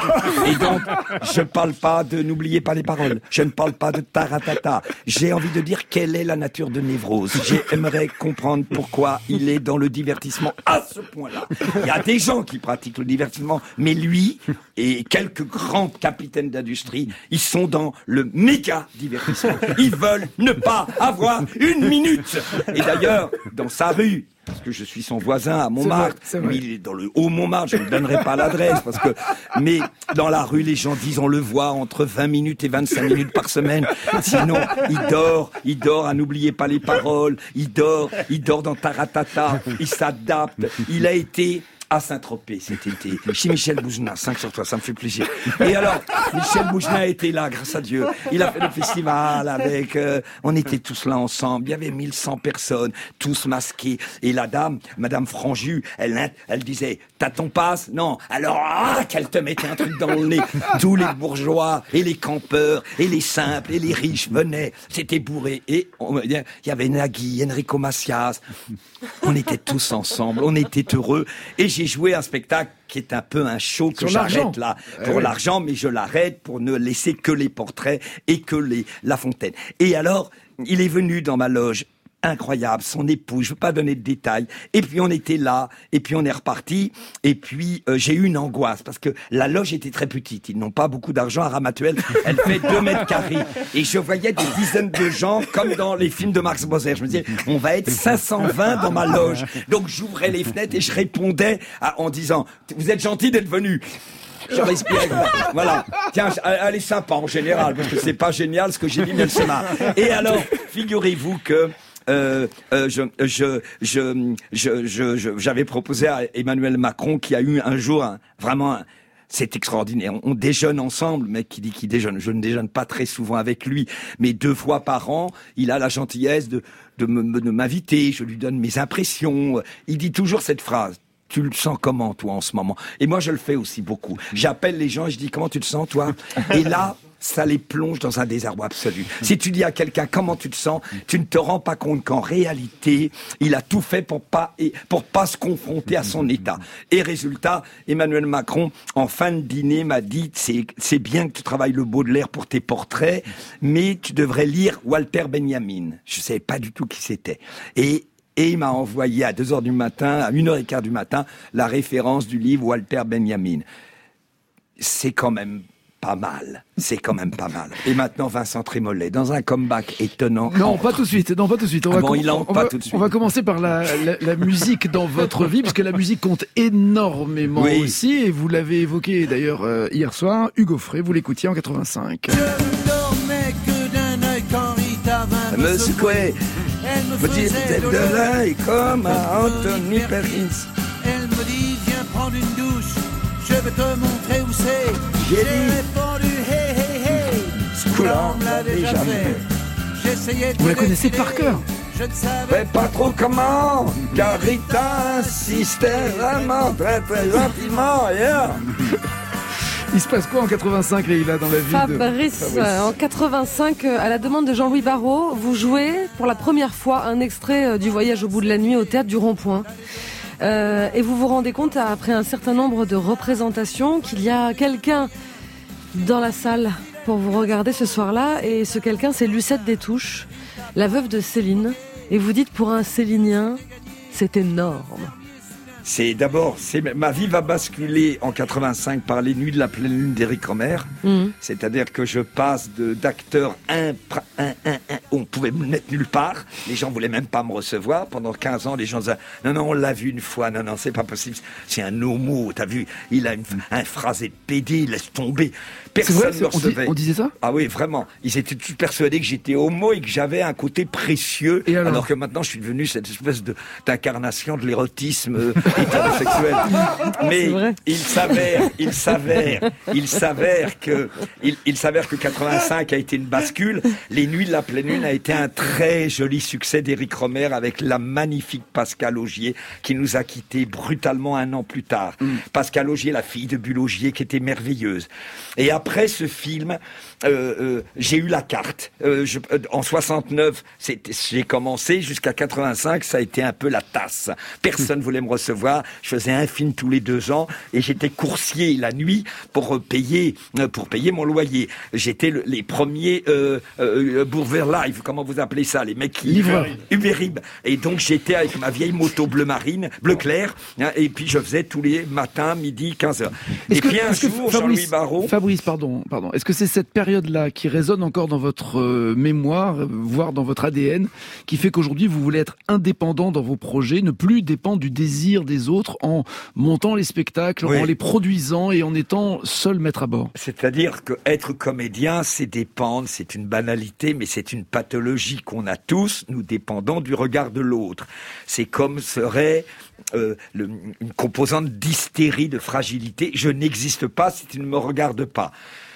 je parle pas de n'oubliez pas les paroles. Je ne parle pas de taratata. J'ai envie de dire quelle est la nature de névrose. J'aimerais comprendre pourquoi il est dans le divertissement à ce point-là. Il y a des gens qui pratiquent le divertissement, mais lui et quelques grands capitaines d'industrie, ils sont dans le méga divertissement. Ils veulent ne pas avoir une minute. Et d'ailleurs, dans sa rue, parce que je suis son voisin à Montmartre, lui, il est dans le haut Montmartre, je ne donnerai pas l'adresse, mais dans la rue, les gens disent, on le voit entre 20 minutes et 25 minutes par semaine. Sinon, il dort à n'oubliez pas les paroles, il dort dans Taratata, il s'adapte, il a été à Saint-Tropez cet été, chez Michel Boujna, 5 sur 3, ça me fait plaisir. Et alors, Michel Boujna était là, grâce à Dieu. Il a fait le festival avec, on était tous là ensemble, il y avait 1100 personnes, tous masqués. Et la dame, Madame Franju, elle disait, t'as ton passe? Non. Alors, qu'elle te mettait un truc dans le nez. Tous les bourgeois, et les campeurs, et les simples, et les riches venaient. C'était bourré. Et il y avait Nagui, Enrico Macias. On était tous ensemble, on était heureux. Et j'ai joué un spectacle qui est un peu un show que j'arrête là pour l'argent, mais je l'arrête pour ne laisser que les portraits et que La Fontaine. Et alors, il est venu dans ma loge. Incroyable, son épouse, je veux pas donner de détails. Et puis on était là, et puis on est reparti, et puis j'ai eu une angoisse, parce que la loge était très petite, ils n'ont pas beaucoup d'argent à Ramatuelle, elle fait 2 mètres carrés, et je voyais des dizaines de gens, comme dans les films de Max Moser. Je me disais, on va être 520 dans ma loge. Donc j'ouvrais les fenêtres et je répondais en disant, vous êtes gentil d'être venu. Je respirais. Voilà. Tiens, elle est sympa en général, parce que c'est pas génial ce que j'ai dit, mais elle se marre. Et alors, figurez-vous que J'avais proposé à Emmanuel Macron, qui a eu un jour c'est extraordinaire. On déjeune ensemble, mec qui dit qu'il déjeune. Je ne déjeune pas très souvent avec lui, mais 2 fois par an, il a la gentillesse de m'inviter. Je lui donne mes impressions. Il dit toujours cette phrase. Tu le sens comment, toi, en ce moment? Et moi, je le fais aussi beaucoup. J'appelle les gens et je dis, comment tu te sens, toi? Et là, ça les plonge dans un désarroi absolu. Si tu dis à quelqu'un comment tu te sens, tu ne te rends pas compte qu'en réalité, il a tout fait pour pas se confronter à son état. Et résultat, Emmanuel Macron, en fin de dîner, m'a dit, c'est bien que tu travailles le Baudelaire pour tes portraits, mais tu devrais lire Walter Benjamin. Je savais pas du tout qui c'était. Et il m'a envoyé à 2h du matin, à 1h15 du matin, la référence du livre Walter Benjamin. C'est quand même pas mal. Et maintenant, Vincent Trémollet, dans un comeback étonnant. Non, pas tout de suite. On va commencer par la musique dans votre vie, parce que la musique compte énormément aussi, et vous l'avez évoqué d'ailleurs hier soir. Hugo Frey, vous l'écoutiez en 85. Je ne dormais que d'un œil quand Rita vint me secouer. Elle me faisait de l'œil comme à Anthony Perkins. Elle me dit, viens prendre une douche, je vais te montrer où c'est. J'ai répondu, hey, hey, hey, ce coup-là on l'a déjà fait. J'essayais de vous la connaissez par cœur? Je ne savais pas trop comment, car Rita insistait vraiment très très gentiment, yeah. Il se passe quoi en 85, Leïla, dans la vie Fabrice, en 85, à la demande de Jean-Louis Barrault, vous jouez pour la première fois un extrait du Voyage au bout de la nuit au Théâtre du Rond-Point. Et vous vous rendez compte, après un certain nombre de représentations, qu'il y a quelqu'un dans la salle pour vous regarder ce soir-là. Et ce quelqu'un, c'est Lucette Détouche, la veuve de Céline. Et vous dites, pour un Célinien, c'est énorme. Ma vie va basculer en 85 par les nuits de la pleine lune d'Éric Rohmer. C'est-à-dire que je passe d'acteur on pouvait me mettre nulle part. Les gens voulaient même pas me recevoir. Pendant 15 ans, les gens disaient, non, on l'a vu une fois. Non, c'est pas possible. C'est un homo. T'as vu? Il a un phrasé de pédé, il laisse tomber. Personne ne me recevait. On disait ça? Ah oui, vraiment. Ils étaient tous persuadés que j'étais homo et que j'avais un côté précieux. Alors que maintenant, je suis devenu cette espèce d'incarnation de l'érotisme hétérosexuel. Mais il s'avère que 85 a été une bascule. Les nuits de la pleine lune a été un très joli succès d'Éric Rohmer avec la magnifique Pascale Augier qui nous a quittés brutalement 1 an plus tard. Pascale Augier, la fille de Bulle Augier, qui était merveilleuse. Et après ce film, j'ai eu la carte. En 69, j'ai commencé, jusqu'à 85, ça a été un peu la tasse. Personne voulait me recevoir. Je faisais un film tous les 2 ans et j'étais coursier la nuit pour payer mon loyer. J'étais les premiers Bourvers Live, comment vous appelez ça, les mecs qui Uberib. Et donc j'étais avec ma vieille moto bleu marine, bleu clair, et puis je faisais tous les matins, midi, 15h. Et puis un jour, Jean-Louis Barrault... Fabrice, pardon. Est-ce que c'est cette période-là qui résonne encore dans votre mémoire, voire dans votre ADN, qui fait qu'aujourd'hui vous voulez être indépendant dans vos projets, ne plus dépendre du désir des autres en montant les spectacles, en les produisant et en étant seul maître à bord? C'est-à-dire qu'être comédien, c'est dépendre, c'est une banalité, mais c'est une pathologie qu'on a tous, nous dépendons du regard de l'autre. C'est comme serait une composante d'hystérie, de fragilité. Je n'existe pas si tu ne me regardes pas.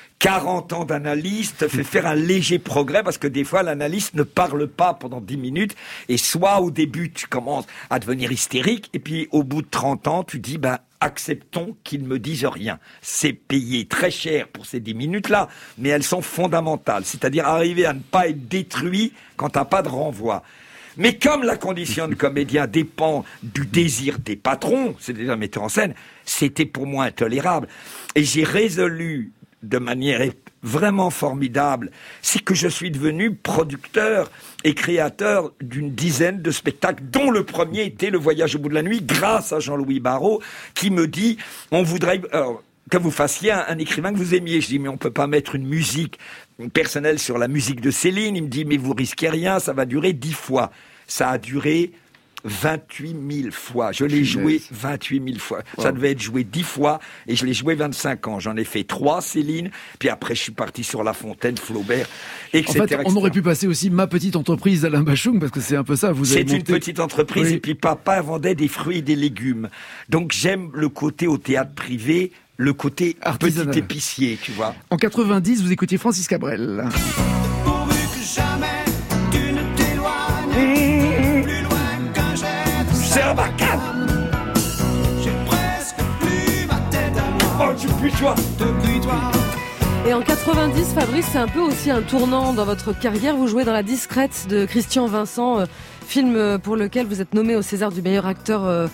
40 ans d'analyse te fait faire un léger progrès parce que des fois l'analyste ne parle pas pendant 10 minutes et soit au début tu commences à devenir hystérique et puis au bout de 30 ans tu dis acceptons qu'ils me disent rien. C'est payé très cher pour ces 10 minutes-là, mais elles sont fondamentales. C'est-à-dire arriver à ne pas être détruit quand t'as pas de renvoi. Mais comme la condition de comédien dépend du désir des patrons, c'est-à-dire metteur en scène, c'était pour moi intolérable. Et j'ai résolu de manière vraiment formidable, c'est que je suis devenu producteur et créateur d'une dizaine de spectacles, dont le premier était Le Voyage au bout de la nuit, grâce à Jean-Louis Barrault, qui me dit, on voudrait que vous fassiez un écrivain que vous aimiez. Je dis, mais on peut pas mettre une musique personnelle sur la musique de Céline. Il me dit, mais vous risquez rien, ça va durer 10 fois. Ça a duré 28 000 fois. Je l'ai joué 28 000 fois. Wow. Ça devait être joué 10 fois et je l'ai joué 25 ans. J'en ai fait 3, Céline, puis après je suis parti sur La Fontaine, Flaubert, etc. En fait, on aurait pu passer aussi Ma petite entreprise d'Alain Bachung, parce que c'est un peu ça. C'est une petite entreprise, et puis papa vendait des fruits et des légumes. Donc j'aime le côté au théâtre privé, le côté artisanal. Petit épicier, tu vois. En 90, vous écoutiez Francis Cabrel. Pourvu que jamais tu ne t'éloignes plus loin qu'un jet de Sarbacane. J'ai presque plus ma tête à moi. Oh, tu pues toi. Depuis toi. Et en 90, Fabrice, c'est un peu aussi un tournant dans votre carrière. Vous jouez dans La Discrète de Christian Vincent, film pour lequel vous êtes nommé au César du meilleur acteur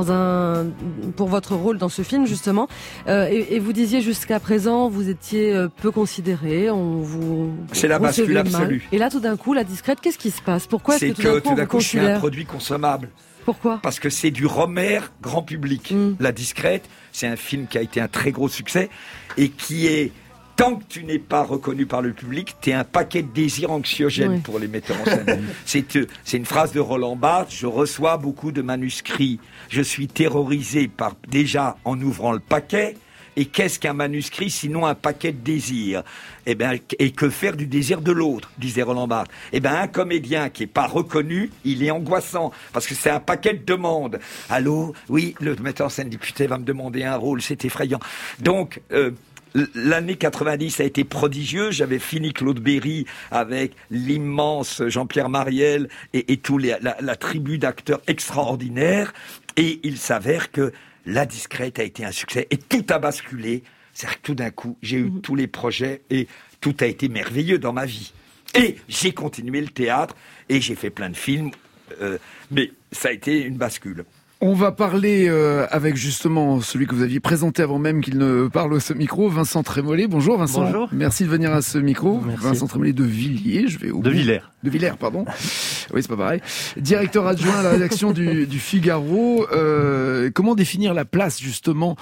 pour votre rôle dans ce film, justement. Et vous disiez jusqu'à présent, vous étiez peu considéré, c'est la bascule absolue. Et là, tout d'un coup, La Discrète, qu'est-ce qui se passe? Pourquoi est-ce que tout d'un coup, je suis un produit consommable? Pourquoi? Parce que c'est du Romer grand public. La Discrète, c'est un film qui a été un très gros succès et qui est... Tant que tu n'es pas reconnu par le public, t'es un paquet de désirs anxiogènes pour les metteurs en scène. C'est une phrase de Roland Barthes. Je reçois beaucoup de manuscrits. Je suis terrorisé déjà en ouvrant le paquet. Et qu'est-ce qu'un manuscrit sinon un paquet de désirs? Et que faire du désir de l'autre, disait Roland Barthes. Un comédien qui est pas reconnu, il est angoissant parce que c'est un paquet de demandes. Allô, oui, le metteur en scène dit putain, va me demander un rôle, c'est effrayant. Donc l'année 90 a été prodigieux. J'avais fini Claude Berry avec l'immense Jean-Pierre Mariel et la tribu d'acteurs extraordinaires. Et il s'avère que La Discrète a été un succès et tout a basculé. C'est-à-dire que tout d'un coup, j'ai eu tous les projets et tout a été merveilleux dans ma vie. Et j'ai continué le théâtre et j'ai fait plein de films, mais ça a été une bascule. On va parler avec justement celui que vous aviez présenté avant même qu'il ne parle à ce micro, Vincent Trémollet. Bonjour Vincent. Bonjour. Merci de venir à ce micro. Merci. Vincent Trémollet de Villiers, De Villers. De Villers, pardon. Oui, c'est pas pareil. Directeur adjoint à la rédaction du Figaro. Comment définir la place justement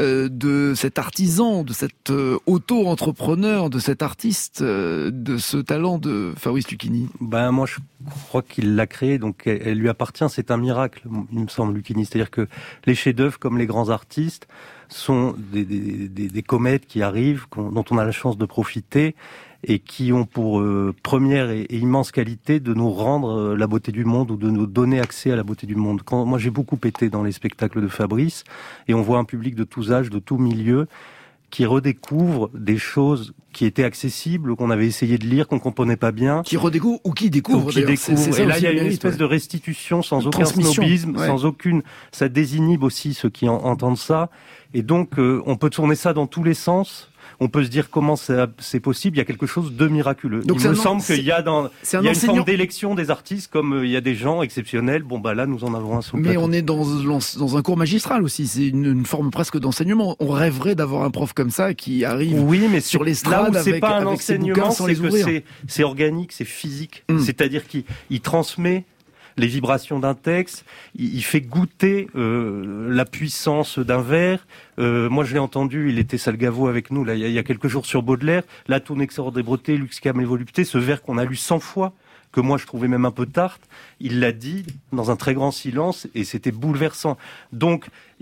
de cet artisan, de cet auto-entrepreneur, de cet artiste, de ce talent de Fabrice Lucchini? Moi, je crois qu'il l'a créé, donc elle lui appartient. C'est un miracle, il me semble, Lucchini. C'est-à-dire que les chefs-d'œuvre, comme les grands artistes, sont des comètes qui arrivent, dont on a la chance de profiter et qui ont pour première et immense qualité de nous rendre la beauté du monde ou de nous donner accès à la beauté du monde. Moi, j'ai beaucoup été dans les spectacles de Fabrice et on voit un public de tous âges, de tous milieux, qui redécouvre des choses qui étaient accessibles, qu'on avait essayé de lire, qu'on comprenait pas bien. Qui redécouvre ou qui découvre. Et là, il y a une espèce de restitution sans aucun snobisme, sans aucune... Ça désinhibe aussi ceux qui entendent ça. Et donc, on peut tourner ça dans tous les sens. On peut se dire comment c'est possible. Il y a quelque chose de miraculeux. Donc il me semble qu'il y a une forme d'élection des artistes, comme il y a des gens exceptionnels. Là, nous en avons un sur le plateau. On est dans un cours magistral aussi. C'est une forme presque d'enseignement. On rêverait d'avoir un prof comme ça qui arrive sur l'estrade là où c'est pas un enseignement, c'est que c'est organique, c'est physique. C'est-à-dire qu'il transmet les vibrations d'un texte, il fait goûter la puissance d'un vers. Moi, je l'ai entendu, il était Salgavo avec nous là, il y a quelques jours sur Baudelaire, la tourne extraordébreté, luxcam et volupté, ce vers qu'on a lu 100 fois, que moi je trouvais même un peu tarte, il l'a dit dans un très grand silence et c'était bouleversant. Donc,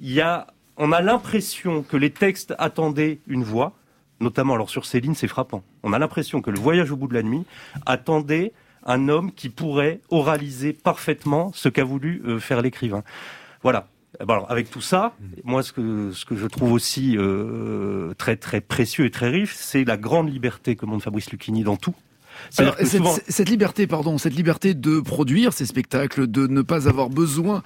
on a l'impression que les textes attendaient une voix, notamment alors sur Céline, c'est frappant. On a l'impression que Le Voyage au bout de la nuit attendait un homme qui pourrait oraliser parfaitement ce qu'a voulu faire l'écrivain. Voilà. Alors, avec tout ça, moi, ce que je trouve aussi très très précieux et très riche, c'est la grande liberté que montre Fabrice Lucchini dans tout. Alors, cette liberté de produire ces spectacles, de ne pas avoir besoin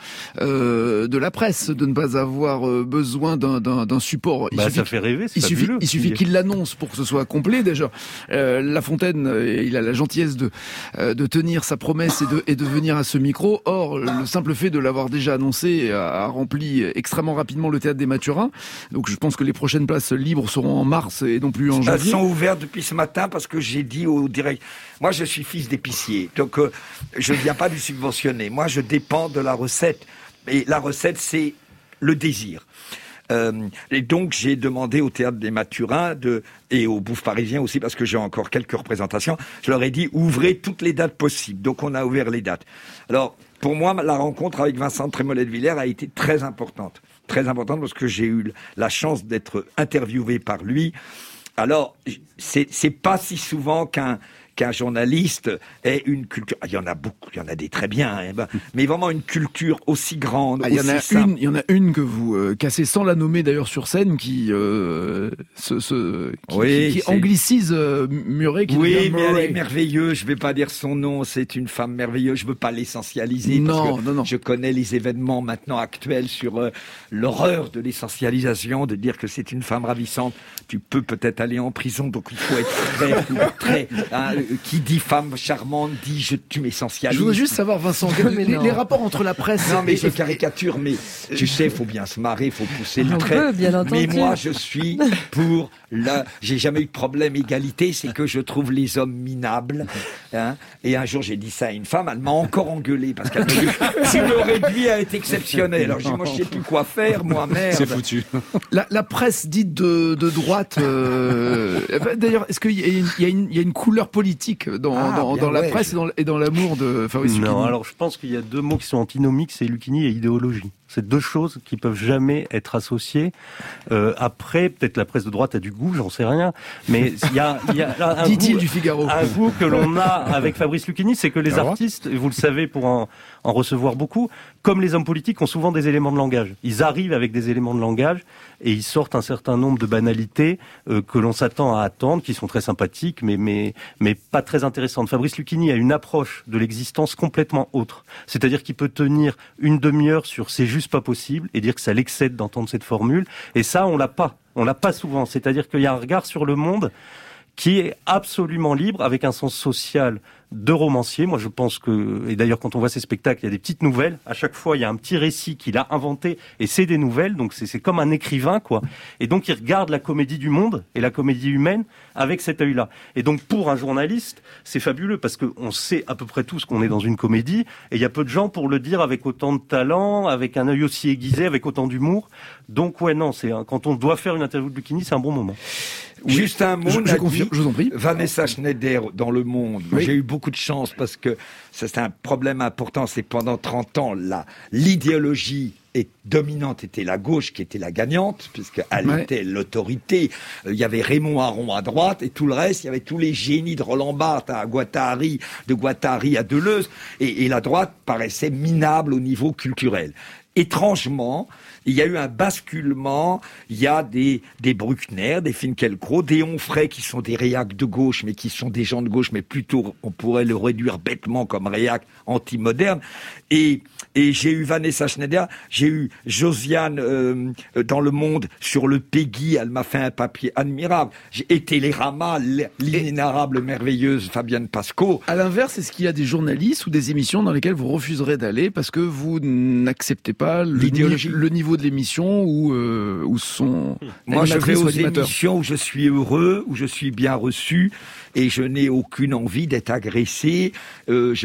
de la presse, de ne pas avoir besoin d'un support. Ça fait rêver, c'est fabuleux. Il suffit qu'il l'annonce pour que ce soit complet déjà. La Fontaine, il a la gentillesse de tenir sa promesse et de venir à ce micro. Or, le simple fait de l'avoir déjà annoncé a rempli extrêmement rapidement le Théâtre des Mathurins. Donc je pense que les prochaines places libres seront en mars et non plus en janvier. Elles sont ouvertes depuis ce matin parce que j'ai dit au direct. Moi, je suis fils d'épicier, donc je ne viens pas du subventionné. Moi, je dépends de la recette. Et la recette, c'est le désir. Et donc j'ai demandé au Théâtre des Mathurins et au Bouffe Parisien aussi, parce que j'ai encore quelques représentations, je leur ai dit ouvrez toutes les dates possibles. Donc on a ouvert les dates. Alors pour moi, la rencontre avec Vincent Trémollet de Villers a été très importante parce que j'ai eu la chance d'être interviewé par lui. Alors c'est pas si souvent qu'un journaliste ait une culture. Il y en a beaucoup, il y en a des très bien, mais vraiment une culture aussi grande. Il y en a une que vous cassez sans la nommer d'ailleurs sur scène, qui anglicise Murray. Oui, mais elle est merveilleuse. Je vais pas dire son nom. C'est une femme merveilleuse. Je veux pas l'essentialiser. Non. Je connais les événements maintenant actuels sur l'horreur de l'essentialisation, de dire que c'est une femme ravissante. Tu peux peut-être aller en prison, donc il faut être très qui dit femme charmante dit tu m'essentialises. Je voudrais juste savoir, Vincent, les rapports entre la presse. Non, mais je caricature, mais tu sais, il faut bien se marrer, il faut pousser le trait. Mais moi, je suis pour j'ai jamais eu de problème égalité, c'est que je trouve les hommes minables. Et un jour, j'ai dit ça à une femme, elle m'a encore engueulé parce qu'elle m'a dit tu le réduis à être exceptionnel. Alors, j'ai dit, moi, je sais plus quoi faire, moi, merde. C'est foutu. La presse dite de droite. D'ailleurs, est-ce qu'il y a une couleur politique dans la presse et dans l'amour de Fabrice Lucchini? Non, alors je pense qu'il y a deux mots qui sont antinomiques, c'est Lucchini et idéologie. C'est deux choses qui peuvent jamais être associées. Après, peut-être la presse de droite a du goût, j'en sais rien. Mais il y a un dit-il du Figaro. Un goût que l'on a avec Fabrice Lucchini, c'est que les artistes, et vous le savez pour en recevoir beaucoup, comme les hommes politiques, ont souvent des éléments de langage. Ils arrivent avec des éléments de langage et ils sortent un certain nombre de banalités que l'on s'attend à attendre, qui sont très sympathiques, mais pas très intéressantes. Fabrice Lucchini a une approche de l'existence complètement autre. C'est-à-dire qu'il peut tenir une demi-heure sur c'est juste pas possible et dire que ça l'excède d'entendre cette formule. Et ça, on l'a pas. On l'a pas souvent. C'est-à-dire qu'il y a un regard sur le monde qui est absolument libre, avec un sens social de romancier. Moi, je pense que, et d'ailleurs, quand on voit ces spectacles, il y a des petites nouvelles. À chaque fois, il y a un petit récit qu'il a inventé, et c'est des nouvelles. Donc, c'est comme un écrivain, quoi. Et donc, il regarde la comédie du monde et la comédie humaine avec cet œil-là. Et donc, pour un journaliste, c'est fabuleux parce qu'on sait à peu près tous qu'on est dans une comédie, et il y a peu de gens pour le dire avec autant de talent, avec un œil aussi aiguisé, avec autant d'humour. Donc, ouais, non, quand on doit faire une interview de Lucchini, c'est un bon moment. Oui. Juste un mot, je confirme, je vous en prie. Vanessa Schneider dans Le Monde. Oui. J'ai eu beaucoup de chance parce que ça, c'est un problème important. C'est que pendant 30 ans, l'idéologie dominante était la gauche qui était la gagnante, puisqu'elle était l'autorité. Il y avait Raymond Aron à droite et tout le reste, il y avait tous les génies de Roland Barthes à Guattari, de Guattari à Deleuze. Et la droite paraissait minable au niveau culturel. Étrangement, il y a eu un basculement. Il y a des Bruckner, des Finkielkraut, des Onfray qui sont des réacs de gauche, mais qui sont des gens de gauche, mais plutôt on pourrait le réduire bêtement comme réac anti-moderne. Et j'ai eu Vanessa Schneider, j'ai eu Josiane dans Le Monde sur le Peggy, elle m'a fait un papier admirable. Et Télérama, l'inénarrable, merveilleuse Fabienne Pasco. À l'inverse, est-ce qu'il y a des journalistes ou des émissions dans lesquelles vous refuserez d'aller parce que vous n'acceptez pas le niveau de l'émission ou son... Moi, je vais aux émissions où je suis heureux, où je suis bien reçu, et je n'ai aucune envie d'être agressé. Je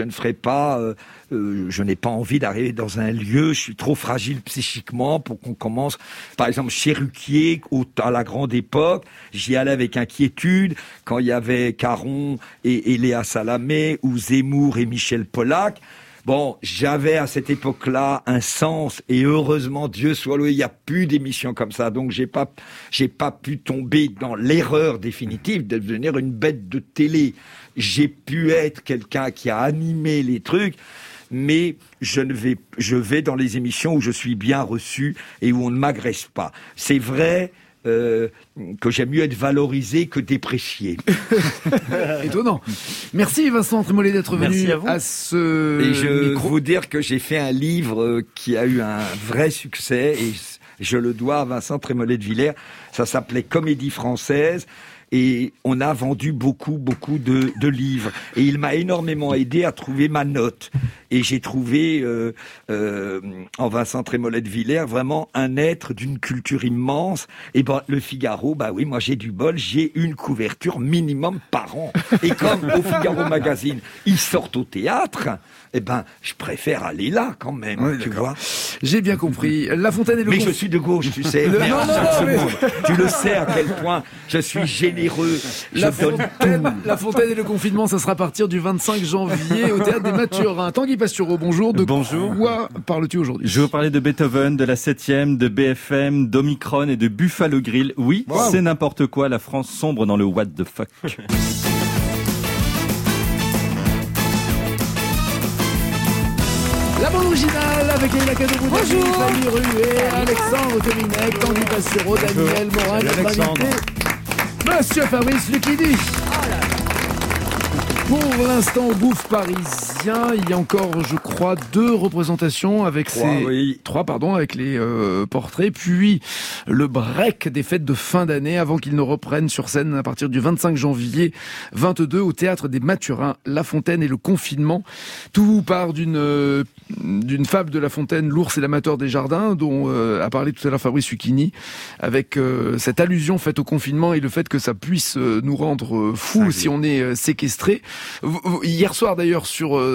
n'ai pas envie d'arriver dans un lieu. Je suis trop fragile psychiquement pour qu'on commence. Par exemple, chez Ruquier, à la grande époque, j'y allais avec inquiétude. Quand il y avait Caron et Léa Salamé, ou Zemmour et Michel Polac. Bon, j'avais à cette époque-là un sens, et heureusement, Dieu soit loué, il n'y a plus d'émissions comme ça, donc j'ai pas pu tomber dans l'erreur définitive de devenir une bête de télé. J'ai pu être quelqu'un qui a animé les trucs, mais je vais dans les émissions où je suis bien reçu et où on ne m'agresse pas. C'est vrai que j'aime mieux être valorisé que déprécié. Étonnant. Merci Vincent Trémollet d'être venu à ce Et je micro. veux vous dire que j'ai fait un livre qui a eu un vrai succès et je le dois à Vincent Trémollet de Villers. Ça s'appelait Comédie française. et on a vendu beaucoup de livres. Et il m'a énormément aidé à trouver ma note. Et j'ai trouvé en Vincent Trémollet de Villers vraiment un être d'une culture immense. Et ben le Figaro, bah oui, moi j'ai du bol, j'ai une couverture minimum par an. Et comme au Figaro Magazine, ils sortent au théâtre, eh ben je préfère aller là quand même, oui, tu vois. J'ai bien compris. La Fontaine et le Mais je suis de gauche, tu sais. Tu le sais à quel point je suis généreux. La Fontaine et le confinement, ça sera à partir du 25 janvier au Théâtre des Mathurins. Tanguy Pastureau, bonjour. Bonjour. Quoi parles-tu aujourd'hui? Je vais vous parler de Beethoven, de la 7e, de BFM, d'Omicron et de Buffalo Grill. Oui, wow. C'est n'importe quoi. La France sombre dans le what the fuck. La bande originale avec Léla Cadeau-Boudin, Fanny Rué, Alexandre Dominec, Tanguy Pastureau, Daniel Morin, notre invité, Monsieur Fabrice Lucchini. Pour l'instant, au Bouffe parisien, il y a encore, je crois, 2 représentations avec trois, avec les portraits, puis le break des fêtes de fin d'année avant qu'ils ne reprennent sur scène à partir du 25 janvier 22 au Théâtre des Mathurins, La Fontaine et le confinement. Tout part d'une fable de La Fontaine, L'ours et l'amateur des jardins, dont a parlé tout à l'heure Fabrice Lucchini, avec cette allusion faite au confinement et le fait que ça puisse nous rendre fous si on est séquestré. Hier soir d'ailleurs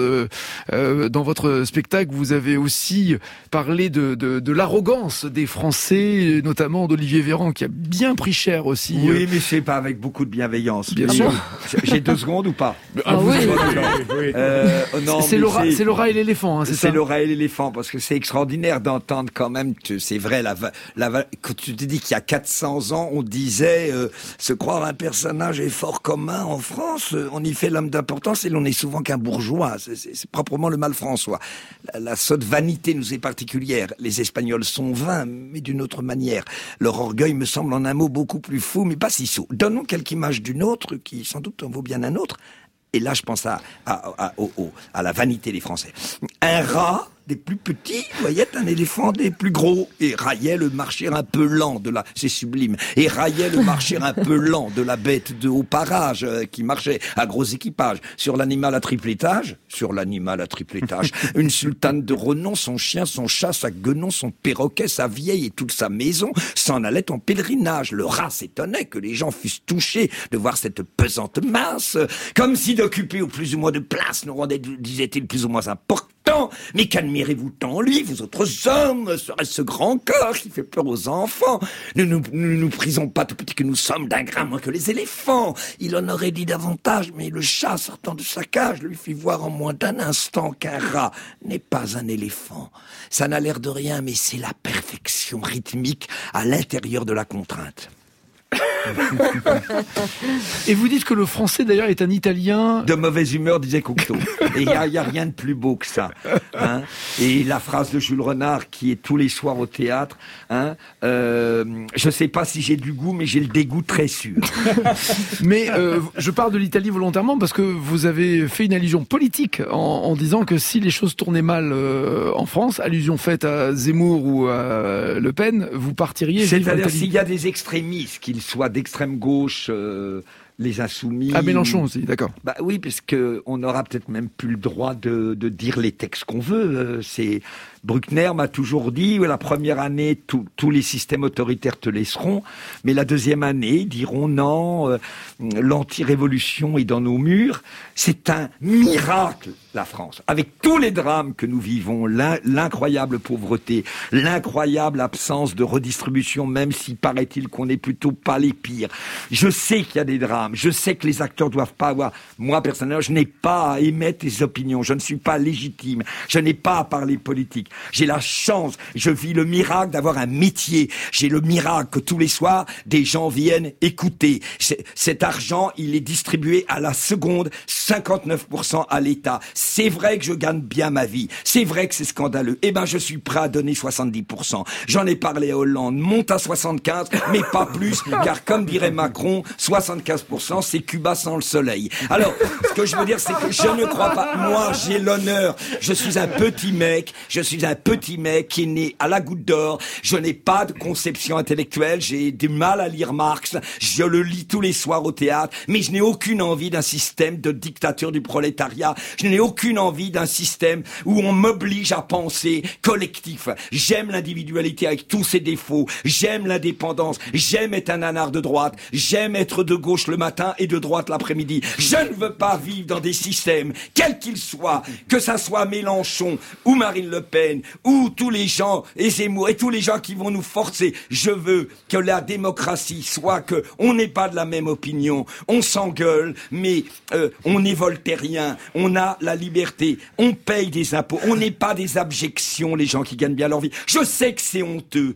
dans votre spectacle, vous avez aussi parlé de l'arrogance des Français, notamment d'Olivier Véran qui a bien pris cher aussi. Oui, mais c'est pas avec beaucoup de bienveillance. Bien sûr. J'ai 2 secondes ou pas? Oui. Non, c'est Laura et l'éléphant, hein, c'est ça? C'est Laura et l'éléphant, parce que c'est extraordinaire d'entendre quand même, c'est vrai, quand tu te dis qu'il y a 400 ans, on disait se croire un personnage est fort commun en France, on y fait l'homme d'importance et l'on n'est souvent qu'un bourgeois. C'est proprement le mal François. La sotte vanité nous est particulière. Les Espagnols sont vains, mais d'une autre manière. Leur orgueil me semble en un mot beaucoup plus fou, mais pas si sot. Donnons quelque image d'une autre, qui sans doute en vaut bien un autre. Et là, je pense à la vanité des Français. Un rat des plus petits, voyait un éléphant des plus gros, et raillait le marcher un peu lent c'est sublime, et raillait le marcher un peu lent de la bête de haut parage qui marchait à gros équipage. Sur l'animal à triple étage, une sultane de renom, son chien, son chat, sa guenon, son perroquet, sa vieille et toute sa maison s'en allaient en pèlerinage. Le rat s'étonnait que les gens fussent touchés de voir cette pesante masse, comme si d'occuper au plus ou moins de place nous rendait, disait-il, plus ou moins important. Mais qu'admirez-vous tant lui, vous autres hommes? Serait-ce ce grand corps qui fait peur aux enfants? Ne nous prisons pas tout petits que nous sommes d'un grain moins que les éléphants. Il en aurait dit davantage, mais le chat sortant de sa cage lui fit voir en moins d'un instant qu'un rat n'est pas un éléphant. Ça n'a l'air de rien, mais c'est la perfection rythmique à l'intérieur de la contrainte. Et vous dites que le français d'ailleurs est un italien de mauvaise humeur, disait Cocteau. Et il y a rien de plus beau que ça, hein. Et la phrase de Jules Renard qui est tous les soirs au théâtre, hein, je sais pas si j'ai du goût, mais j'ai le dégoût très sûr. Mais je parle de l'Italie volontairement parce que vous avez fait une allusion politique en disant que si les choses tournaient mal en France, allusion faite à Zemmour ou à Le Pen, vous partiriez. C'est-à-dire s'il y a des extrémistes, qu'ils soient d'extrême gauche, les insoumis. À Mélenchon aussi, d'accord. Bah oui, parce que on aura peut-être même plus le droit de dire les textes qu'on veut. C'est Bruckner m'a toujours dit, la première année, tous les systèmes autoritaires te laisseront, mais la deuxième année, ils diront non, l'anti-révolution est dans nos murs. C'est un miracle, la France. Avec tous les drames que nous vivons, l'incroyable pauvreté, l'incroyable absence de redistribution, même si paraît-il qu'on n'est plutôt pas les pires. Je sais qu'il y a des drames, je sais que les acteurs doivent pas avoir... Moi, personnellement, je n'ai pas à émettre des opinions, je ne suis pas légitime, je n'ai pas à parler politique. J'ai la chance, je vis le miracle d'avoir un métier. J'ai le miracle que tous les soirs, des gens viennent écouter. Cet argent, il est distribué à la seconde, 59% à l'État. C'est vrai que je gagne bien ma vie. C'est vrai que c'est scandaleux. Eh ben, je suis prêt à donner 70%. J'en ai parlé à Hollande. Monte à 75, mais pas plus, car comme dirait Macron, 75%, 10%, c'est Cuba sans le soleil. Alors, ce que je veux dire, c'est que je ne crois pas. Moi, j'ai l'honneur. Je suis un petit mec qui est né à la Goutte d'Or. Je n'ai pas de conception intellectuelle. J'ai du mal à lire Marx. Je le lis tous les soirs au théâtre. Mais je n'ai aucune envie d'un système de dictature du prolétariat. Je n'ai aucune envie d'un système où on m'oblige à penser collectif. J'aime l'individualité avec tous ses défauts. J'aime l'indépendance. J'aime être un nanar de droite. J'aime être de gauche le matin et de droite l'après-midi. Je ne veux pas vivre dans des systèmes, quels qu'ils soient, que ça soit Mélenchon ou Marine Le Pen ou tous les gens et Zemmour et tous les gens qui vont nous forcer. Je veux que la démocratie soit que on n'est pas de la même opinion, on s'engueule, mais on est voltairien, on a la liberté, on paye des impôts, on n'est pas des abjections les gens qui gagnent bien leur vie. Je sais que c'est honteux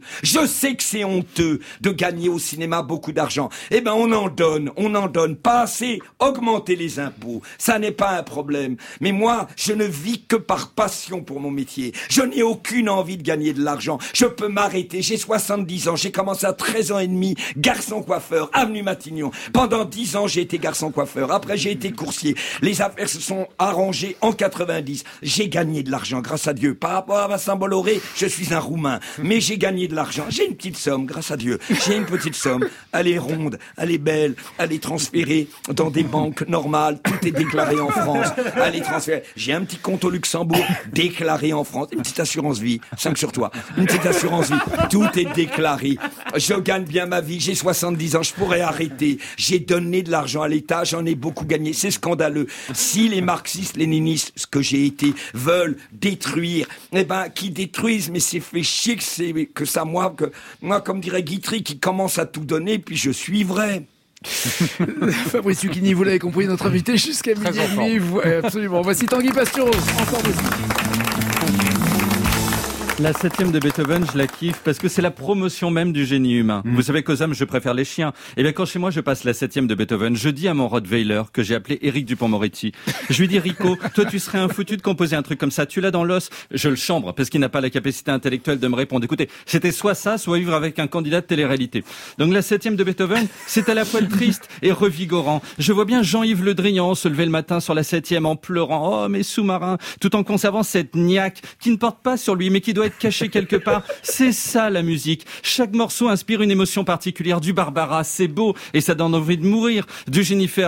de gagner au cinéma beaucoup d'argent. Eh ben on en donne pas assez, augmenter les impôts, ça n'est pas un problème. Mais moi, je ne vis que par passion pour mon métier. Je n'ai aucune envie de gagner de l'argent. Je peux m'arrêter, j'ai 70 ans, j'ai commencé à 13 ans et demi, garçon coiffeur, avenue Matignon. Pendant 10 ans, j'ai été garçon coiffeur. Après, j'ai été coursier. Les affaires se sont arrangées en 90. J'ai gagné de l'argent, grâce à Dieu. Par rapport à Vincent Bolloré, je suis un Roumain. Mais j'ai gagné de l'argent. J'ai une petite somme, grâce à Dieu. J'ai une petite somme. Elle est ronde, elle est belle, elle est transférée dans des banques normales. Tout est déclaré en France. Elle est transférée. J'ai un petit compte au Luxembourg, déclaré en France. Une petite assurance vie, 5 sur toi. Une petite assurance vie. Tout est déclaré. Je gagne bien ma vie. J'ai 70 ans. Je pourrais arrêter. J'ai donné de l'argent à l'État. J'en ai beaucoup gagné. C'est scandaleux. Si les marxistes, léninistes, ce que j'ai été, veulent détruire, eh ben, qui détruisent, mais c'est fait chier que ça, moi, comme dirait Guitry, qui commence à tout donner, puis je suivrai. Fabrice Lucchini, vous l'avez compris, notre invité jusqu'à midi et demi. Absolument. Voici Tanguy Pastion. Encore La 7e de Beethoven, je la kiffe parce que c'est la promotion même du génie humain. Vous savez qu'aux hommes, je préfère les chiens. Et bien, quand chez moi, je passe la 7e de Beethoven, je dis à mon Rottweiler, que j'ai appelé Éric Dupond-Moretti, je lui dis, Rico, toi, tu serais un foutu de composer un truc comme ça. Tu l'as dans l'os. Je le chambre parce qu'il n'a pas la capacité intellectuelle de me répondre. Écoutez, c'était soit ça, soit vivre avec un candidat de télé-réalité. Donc la 7e de Beethoven, c'est à la fois triste et revigorant. Je vois bien Jean-Yves Le Drian se lever le matin sur la 7e en pleurant, oh, mes sous-marins, tout en conservant cette niaque qui ne porte pas sur lui, mais qui doit être cachée quelque part. C'est ça la musique. Chaque morceau inspire une émotion particulière. Du Barbara, c'est beau et ça donne envie de mourir. Du Jennifer,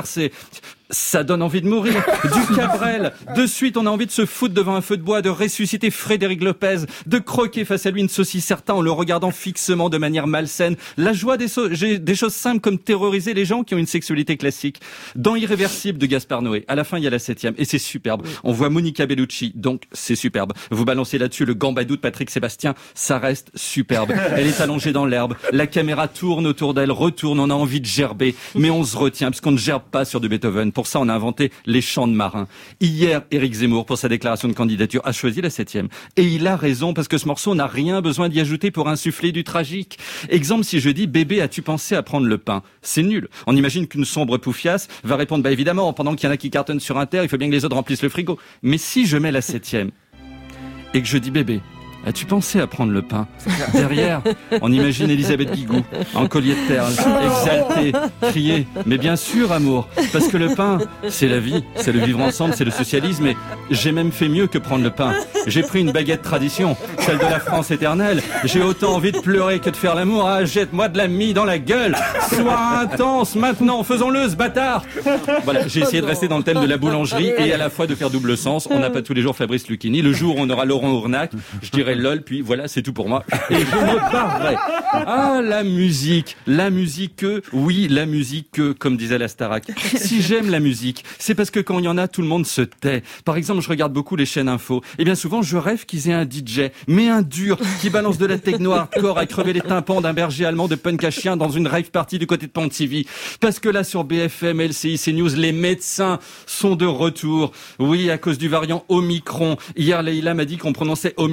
ça donne envie de mourir. Du Cabrel, de suite on a envie de se foutre devant un feu de bois, de ressusciter Frédéric Lopez, de croquer face à lui une saucisse certain en le regardant fixement de manière malsaine. La joie des choses simples comme terroriser les gens qui ont une sexualité classique. Dans Irréversible de Gaspard Noé, à la fin il y a la 7e et c'est superbe. On voit Monica Bellucci, donc c'est superbe. Vous balancez là-dessus le gambadou de Patrick Sébastien, ça reste superbe. Elle est allongée dans l'herbe, la caméra tourne autour d'elle, retourne, on a envie de gerber, mais on se retient parce qu'on ne gerbe pas sur du Beethoven. Pour ça, on a inventé les chants de marins. Hier, Éric Zemmour, pour sa déclaration de candidature, a choisi la 7e. Et il a raison, parce que ce morceau n'a rien besoin d'y ajouter pour insuffler du tragique. Exemple, si je dis, bébé, as-tu pensé à prendre le pain? C'est nul. On imagine qu'une sombre poufiasse va répondre, bah évidemment, pendant qu'il y en a qui cartonnent sur Inter, il faut bien que les autres remplissent le frigo. Mais si je mets la 7e, et que je dis, bébé, as-tu pensé à prendre le pain? Derrière, on imagine Elisabeth Guigou, en collier de perles, exaltée, crier. Mais bien sûr, amour, parce que le pain, c'est la vie, c'est le vivre ensemble, c'est le socialisme. Et j'ai même fait mieux que prendre le pain. J'ai pris une baguette tradition, celle de la France éternelle. J'ai autant envie de pleurer que de faire l'amour. Ah, jette-moi de la mie dans la gueule. Sois intense, maintenant, faisons-le, ce bâtard. Voilà, j'ai essayé de rester dans le thème de la boulangerie et à la fois de faire double sens. On n'a pas tous les jours Fabrice Lucchini. Le jour où on aura Laurent Ournac, je dirais lol, puis voilà, c'est tout pour moi. Et je me barrerai. Ah, la musique que, oui, la musique que, comme disait la Starac. Si j'aime la musique, c'est parce que quand il y en a, tout le monde se tait. Par exemple, je regarde beaucoup les chaînes info. Et bien souvent, je rêve qu'ils aient un DJ, mais un dur, qui balance de la techno hardcore à crever les tympans d'un berger allemand de punk à chien dans une rave party du côté de Pontivy. Parce que là, sur BFM, LCI, CNews, les médecins sont de retour. Oui, à cause du variant Omicron. Hier, Leïla m'a dit qu'on prononçait Omicron.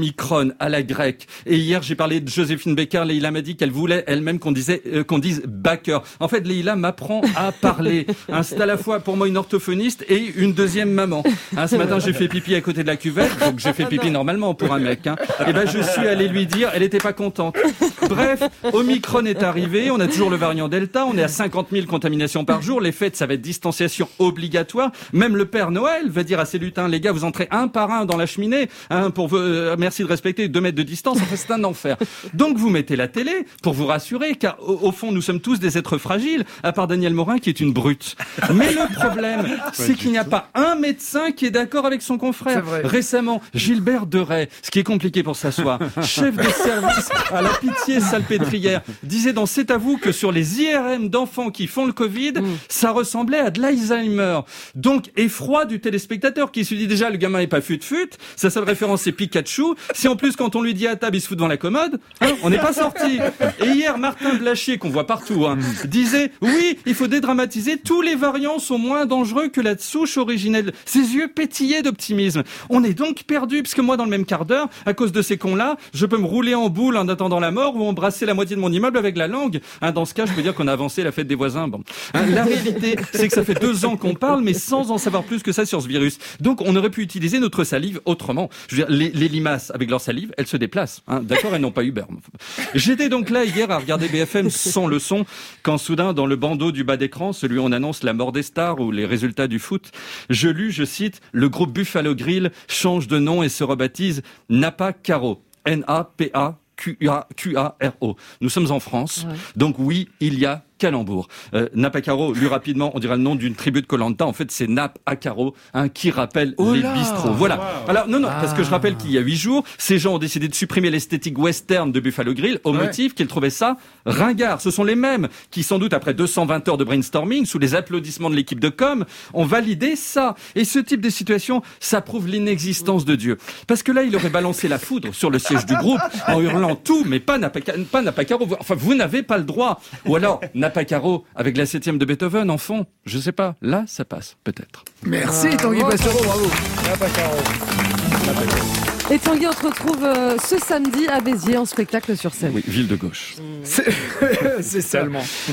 Omicron à la grecque. Et hier, j'ai parlé de Joséphine Baker. Leïla m'a dit qu'elle voulait elle-même qu'on dise Baker. En fait, Leïla m'apprend à parler. C'est à la fois pour moi une orthophoniste et une deuxième maman. Ce matin, j'ai fait pipi à côté de la cuvette, donc j'ai fait pipi normalement pour un mec. Et ben, je suis allé lui dire, elle était pas contente. Bref, Omicron est arrivé, on a toujours le variant Delta, on est à 50 000 contaminations par jour, les fêtes, ça va être distanciation obligatoire. Même le Père Noël va dire à ses lutins, les gars, vous entrez un par un dans la cheminée, merci de respecter 2 mètres de distance, enfin c'est un enfer. Donc vous mettez la télé pour vous rassurer, car au fond, nous sommes tous des êtres fragiles, à part Daniel Morin qui est une brute. Mais le problème, c'est qu'il n'y a pas un médecin qui est d'accord avec son confrère. Récemment, Gilbert Deray, ce qui est compliqué pour s'asseoir, chef de service à la Pitié-Salpêtrière, disait dans C'est à vous que sur les IRM d'enfants qui font le Covid, ça ressemblait à de l'Alzheimer. Donc, effroi du téléspectateur qui se dit déjà le gamin est pas fut-fut, sa seule référence c'est Pikachu. Si en plus quand on lui dit à table il se fout devant la commode, on n'est pas sorti. Et hier, Martin Blachier, qu'on voit partout, disait oui, il faut dédramatiser, tous les variants sont moins dangereux que la souche originelle. Ses yeux pétillaient d'optimisme. On est donc perdu, parce que moi dans le même quart d'heure, à cause de ces cons-là, je peux me rouler en boule en attendant la mort ou embrasser la moitié de mon immeuble avec la langue. Dans ce cas, je peux dire qu'on a avancé la fête des voisins. Bon. La réalité, c'est que ça fait 2 ans qu'on parle, mais sans en savoir plus que ça sur ce virus. Donc, on aurait pu utiliser notre salive autrement. Je veux dire, les limaces, avec leur salive, elles se déplacent. D'accord, elles n'ont pas Uber. J'étais donc là hier à regarder BFM sans le son, quand soudain, dans le bandeau du bas d'écran, celui où on annonce la mort des stars ou les résultats du foot, je lus, je cite, le groupe Buffalo Grill change de nom et se rebaptise Napa Caro. N-A-P-A-Q-A-R-O. Nous sommes en France, donc oui, il y a calembour. Napa Caro, lu rapidement, on dirait le nom d'une tribu de Koh-Lanta. En fait, c'est Nap à Caro, qui rappelle les bistrots. Voilà. Wow. Alors, non, parce que je rappelle qu'il y a 8 jours, ces gens ont décidé de supprimer l'esthétique western de Buffalo Grill au motif qu'ils trouvaient ça ringard. Ce sont les mêmes qui, sans doute, après 220 heures de brainstorming, sous les applaudissements de l'équipe de com, ont validé ça. Et ce type de situation, ça prouve l'inexistence de Dieu. Parce que là, il aurait balancé la foudre sur le siège du groupe en hurlant tout, mais pas Napa Caro. Enfin, vous n'avez pas le droit. Ou alors, Napa Caro avec la 7e de Beethoven en fond, je sais pas, là ça passe peut-être. Merci Tanguy Pastureau, bravo. Napa Caro. Et Tanguy, on te retrouve ce samedi à Béziers en spectacle sur scène. Oui, ville de gauche. C'est ça.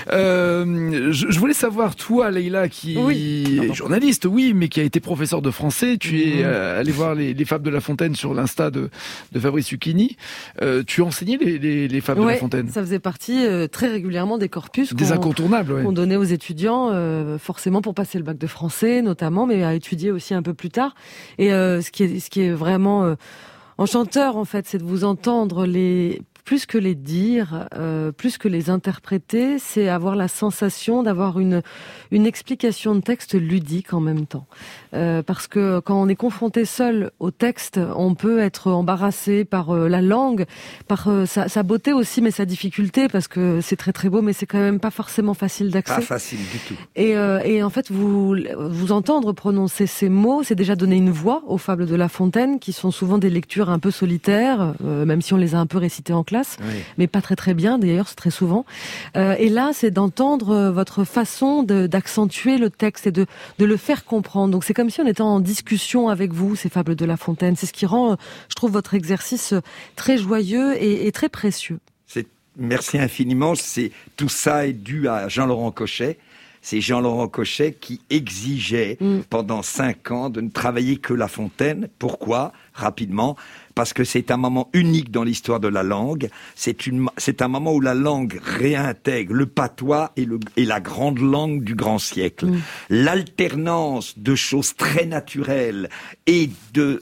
Je voulais savoir, toi, Leïla, qui est journaliste, mais qui a été professeur de français, tu es allé voir les Fables de La Fontaine sur l'Insta de Fabrice Lucchini. Tu enseignais les Fables de La Fontaine. Ça faisait partie très régulièrement des corpus des incontournables, qu'on donnait aux étudiants, forcément pour passer le bac de français notamment, mais à étudier aussi un peu plus tard. Et ce qui est vraiment enchanteur, en fait, c'est de vous entendre plus que les dire, plus que les interpréter, c'est avoir la sensation d'avoir une explication de texte ludique en même temps. Parce que quand on est confronté seul au texte, on peut être embarrassé par la langue, par sa beauté aussi, mais sa difficulté, parce que c'est très très beau, mais c'est quand même pas forcément facile d'accès. Pas facile du tout. Et en fait, vous entendre prononcer ces mots, c'est déjà donner une voix aux Fables de La Fontaine, qui sont souvent des lectures un peu solitaires, même si on les a un peu récitées en classe. Mais pas très très bien d'ailleurs, c'est très souvent. Et là, c'est d'entendre votre façon d'accentuer le texte et de le faire comprendre. Donc c'est comme si on était en discussion avec vous, ces Fables de La Fontaine. C'est ce qui rend, je trouve, votre exercice très joyeux et très précieux. Merci infiniment. Tout ça est dû à Jean-Laurent Cochet. C'est Jean-Laurent Cochet qui exigeait pendant 5 ans de ne travailler que La Fontaine. Pourquoi ? Rapidement, parce que c'est un moment unique dans l'histoire de la langue. C'est un moment où la langue réintègre le patois et la grande langue du grand siècle. L'alternance de choses très naturelles et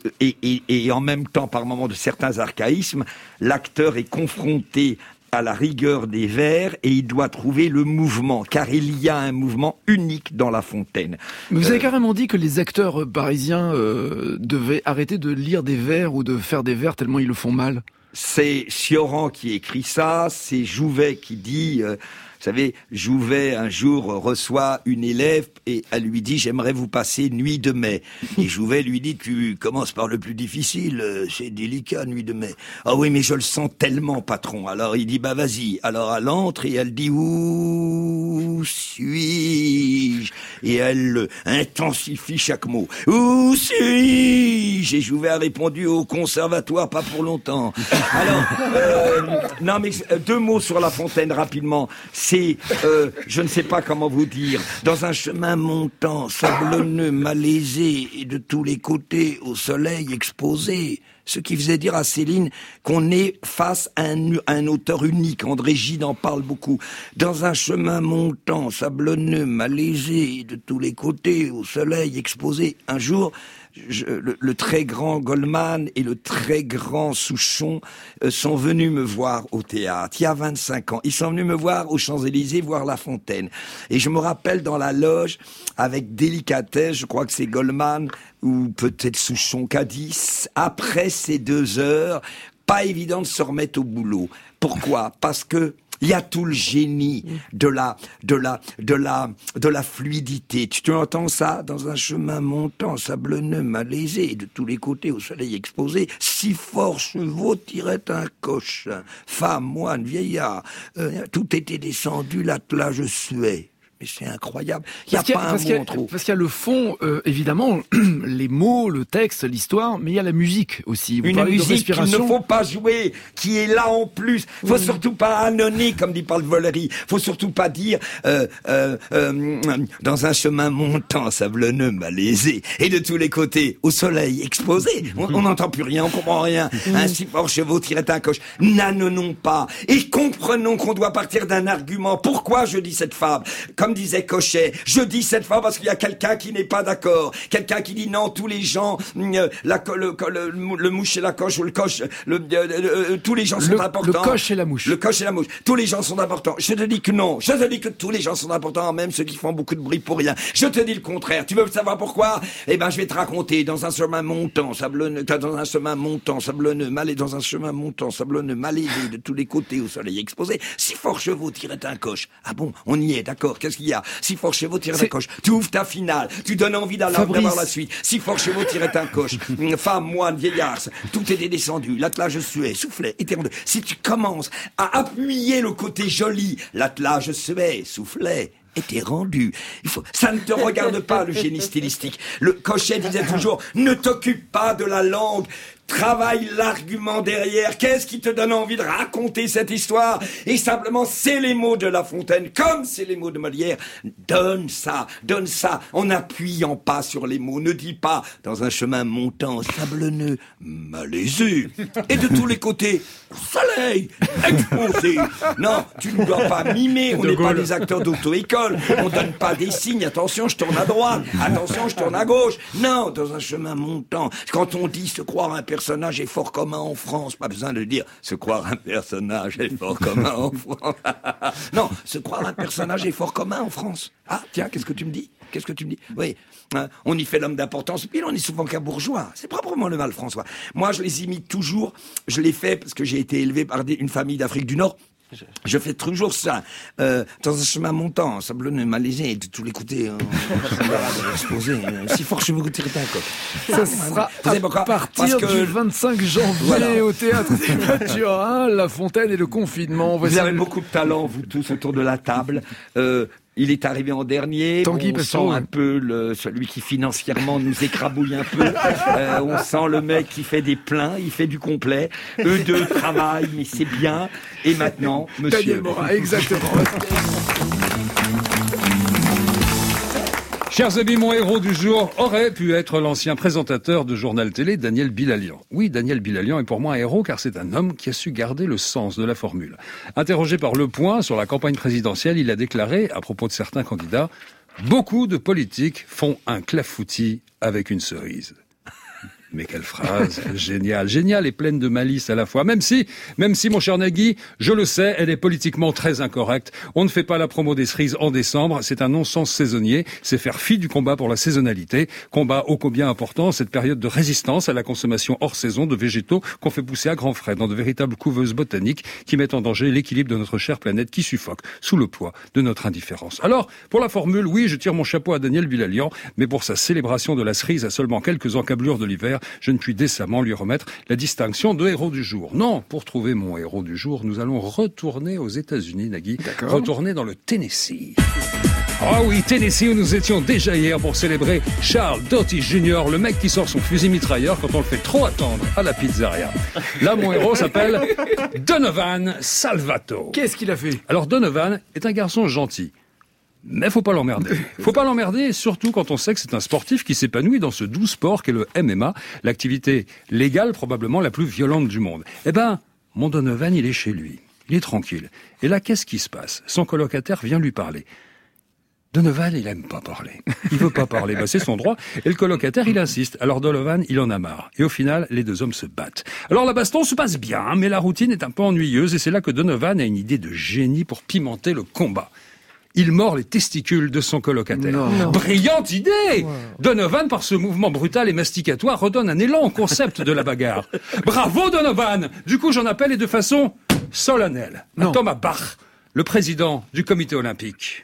en même temps, par moments, de certains archaïsmes, l'acteur est confronté à la rigueur des vers et il doit trouver le mouvement, car il y a un mouvement unique dans La Fontaine. Mais vous avez carrément dit que les acteurs parisiens devaient arrêter de lire des vers ou de faire des vers tellement ils le font mal. C'est Sioran qui écrit ça, c'est Jouvet qui dit... Vous savez, Jouvet, un jour, reçoit une élève et elle lui dit « J'aimerais vous passer Nuit de mai ». Et Jouvet lui dit « Tu commences par le plus difficile, c'est délicat, Nuit de mai ». « Ah oui, mais je le sens tellement, patron ». Alors il dit « Bah vas-y ». Alors elle entre et elle dit « Où suis-je » et elle intensifie chaque mot. Où suis-je? Et Jouvert a répondu au conservatoire, pas pour longtemps. Alors, non mais 2 mots sur La Fontaine rapidement. C'est, je ne sais pas comment vous dire, dans un chemin montant, sablonneux, malaisé, et de tous les côtés, au soleil exposé. Ce qui faisait dire à Céline qu'on est face à un auteur unique. André Gide en parle beaucoup. Dans un chemin montant, sablonneux, malaisé, de tous les côtés, au soleil exposé. Un jour, le très grand Goldman et le très grand Souchon sont venus me voir au théâtre, il y a 25 ans. Ils sont venus me voir aux Champs-Élysées, voir La Fontaine. Et je me rappelle dans la loge, avec délicatesse, je crois que c'est Goldman, ou peut-être Souchon qu'a dit, après ces 2 heures, pas évident de se remettre au boulot. Pourquoi? Parce que il y a tout le génie de la fluidité. Tu entends ça? Dans un chemin montant, sablonneux, malaisé, de tous les côtés, au soleil exposé, 6 forts chevaux tiraient un coche. Femme, moine, vieillard, tout était descendu, l'attelage suait. Mais c'est incroyable. Il n'y a pas un mot en trop. Parce qu'il y a le fond, évidemment, les mots, le texte, l'histoire, mais il y a la musique aussi. Une musique qu'il ne faut pas jouer, qui est là en plus. Faut surtout pas annonner, comme dit Paul Valéry. Faut surtout pas dire dans un chemin montant, sablonneux, malaisé, et de tous les côtés, au soleil exposé. On n'entend plus rien, on comprend rien. Un 6 forts chevaux tirait un coche. N'annonnons pas. Et comprenons qu'on doit partir d'un argument. Pourquoi je dis cette fable? Comme disait Cochet, je dis cette fois parce qu'il y a quelqu'un qui n'est pas d'accord, quelqu'un qui dit non, tous les gens, le mouche et la coche ou le coche, tous les gens sont importants. Le coche et la mouche. Le coche et la mouche. Tous les gens sont importants. Je te dis que non. Je te dis que tous les gens sont importants, même ceux qui font beaucoup de bruit pour rien. Je te dis le contraire. Tu veux savoir pourquoi? Eh ben, je vais te raconter. Dans un chemin montant, sablonneux, malaisé, dans un chemin montant, sablonneux, malaisé, de tous les côtés au soleil exposé, 6 forts chevaux tiraient un coche. Ah bon? On y est, d'accord. Qu'est-ce qu'il y a? 6 forts chevaux tiraient un coche. Tu ouvres ta finale. Tu donnes envie d'avoir la suite. 6 forts chevaux tiraient un coche. Femme, moine, vieillard. Tout était descendu. L'attelage suait, soufflait, était rendu. Si tu commences à appuyer le côté joli, l'attelage suait, soufflait, était rendu. Ça ne te regarde pas, le génie stylistique. Le Cochet disait toujours, ne t'occupe pas de la langue. Travaille l'argument derrière. Qu'est-ce qui te donne envie de raconter cette histoire? Et simplement, c'est les mots de La Fontaine, comme c'est les mots de Molière. Donne ça, en n'appuyant pas sur les mots. Ne dis pas, dans un chemin montant, sablonneux, malaisé, et de tous les côtés, soleil, exposé. Non, tu ne dois pas mimer. On n'est pas des acteurs d'auto-école. On donne pas des signes. Attention, je tourne à droite. Attention, je tourne à gauche. Non, dans un chemin montant. Quand on dit se croire un personnage est fort commun en France. Pas besoin de dire se croire un personnage est fort commun en France. Non, se croire un personnage est fort commun en France. Ah, tiens, qu'est-ce que tu me dis? Oui, on y fait l'homme d'importance, puis on est souvent qu'un bourgeois. C'est proprement le mal, François. Moi, je les imite toujours. Je les fais parce que j'ai été élevé par une famille d'Afrique du Nord. Je fais toujours ça, dans un chemin montant, sablonneux, malaisé, de tous les côtés, exposé, 6 forts chevaux tirés un coq. Ça sera à partir du 25 janvier au Théâtre des Mathurins, La Fontaine et le confinement. Vous avez beaucoup de talent, vous tous, autour de la table. Il est arrivé en dernier. Tanguy on sent un peu celui qui financièrement nous écrabouille un peu. On sent le mec qui fait des pleins, il fait du complet. Eux deux travaillent, mais c'est bien. Et maintenant, monsieur. Daniel Morat, exactement. Chers amis, mon héros du jour aurait pu être l'ancien présentateur de journal télé Daniel Bilalian. Oui, Daniel Bilalian est pour moi un héros car c'est un homme qui a su garder le sens de la formule. Interrogé par Le Point sur la campagne présidentielle, il a déclaré, à propos de certains candidats, « Beaucoup de politiques font un clafoutis avec une cerise ». Mais quelle phrase géniale et pleine de malice à la fois. Même si, mon cher Nagui, je le sais, elle est politiquement très incorrecte. On ne fait pas la promo des cerises en décembre, c'est un non-sens saisonnier, c'est faire fi du combat pour la saisonnalité, combat ô combien important, cette période de résistance à la consommation hors saison de végétaux qu'on fait pousser à grands frais dans de véritables couveuses botaniques qui mettent en danger l'équilibre de notre chère planète qui suffoque sous le poids de notre indifférence. Alors, pour la formule, oui, je tire mon chapeau à Daniel Bilalian, mais pour sa célébration de la cerise à seulement quelques encablures de l'hiver, je ne puis décemment lui remettre la distinction de héros du jour. Non, pour trouver mon héros du jour, nous allons retourner aux États-Unis, Nagui. Retourner dans le Tennessee. Ah oui, Tennessee, où nous étions déjà hier pour célébrer Charles Doughty Jr., le mec qui sort son fusil mitrailleur quand on le fait trop attendre à la pizzeria. Là, mon héros s'appelle Donovan Salvato. Qu'est-ce qu'il a fait? Alors, Donovan est un garçon gentil. Mais faut pas l'emmerder. Faut pas l'emmerder, surtout quand on sait que c'est un sportif qui s'épanouit dans ce doux sport qu'est le MMA, l'activité légale probablement la plus violente du monde. Eh ben, mon Donovan, il est chez lui. Il est tranquille. Et là, qu'est-ce qui se passe? Son colocataire vient lui parler. Donovan, il aime pas parler. Il veut pas parler. Bah, c'est son droit. Et le colocataire, il insiste. Alors Donovan, il en a marre. Et au final, les deux hommes se battent. Alors la baston se passe bien, mais la routine est un peu ennuyeuse. Et c'est là que Donovan a une idée de génie pour pimenter le combat. Il mord les testicules de son colocataire. Non. Brillante idée! Wow. Donovan, par ce mouvement brutal et masticatoire, redonne un élan au concept de la bagarre. Bravo, Donovan! Du coup, j'en appelle, et de façon solennelle, à Thomas Bach, le président du comité olympique.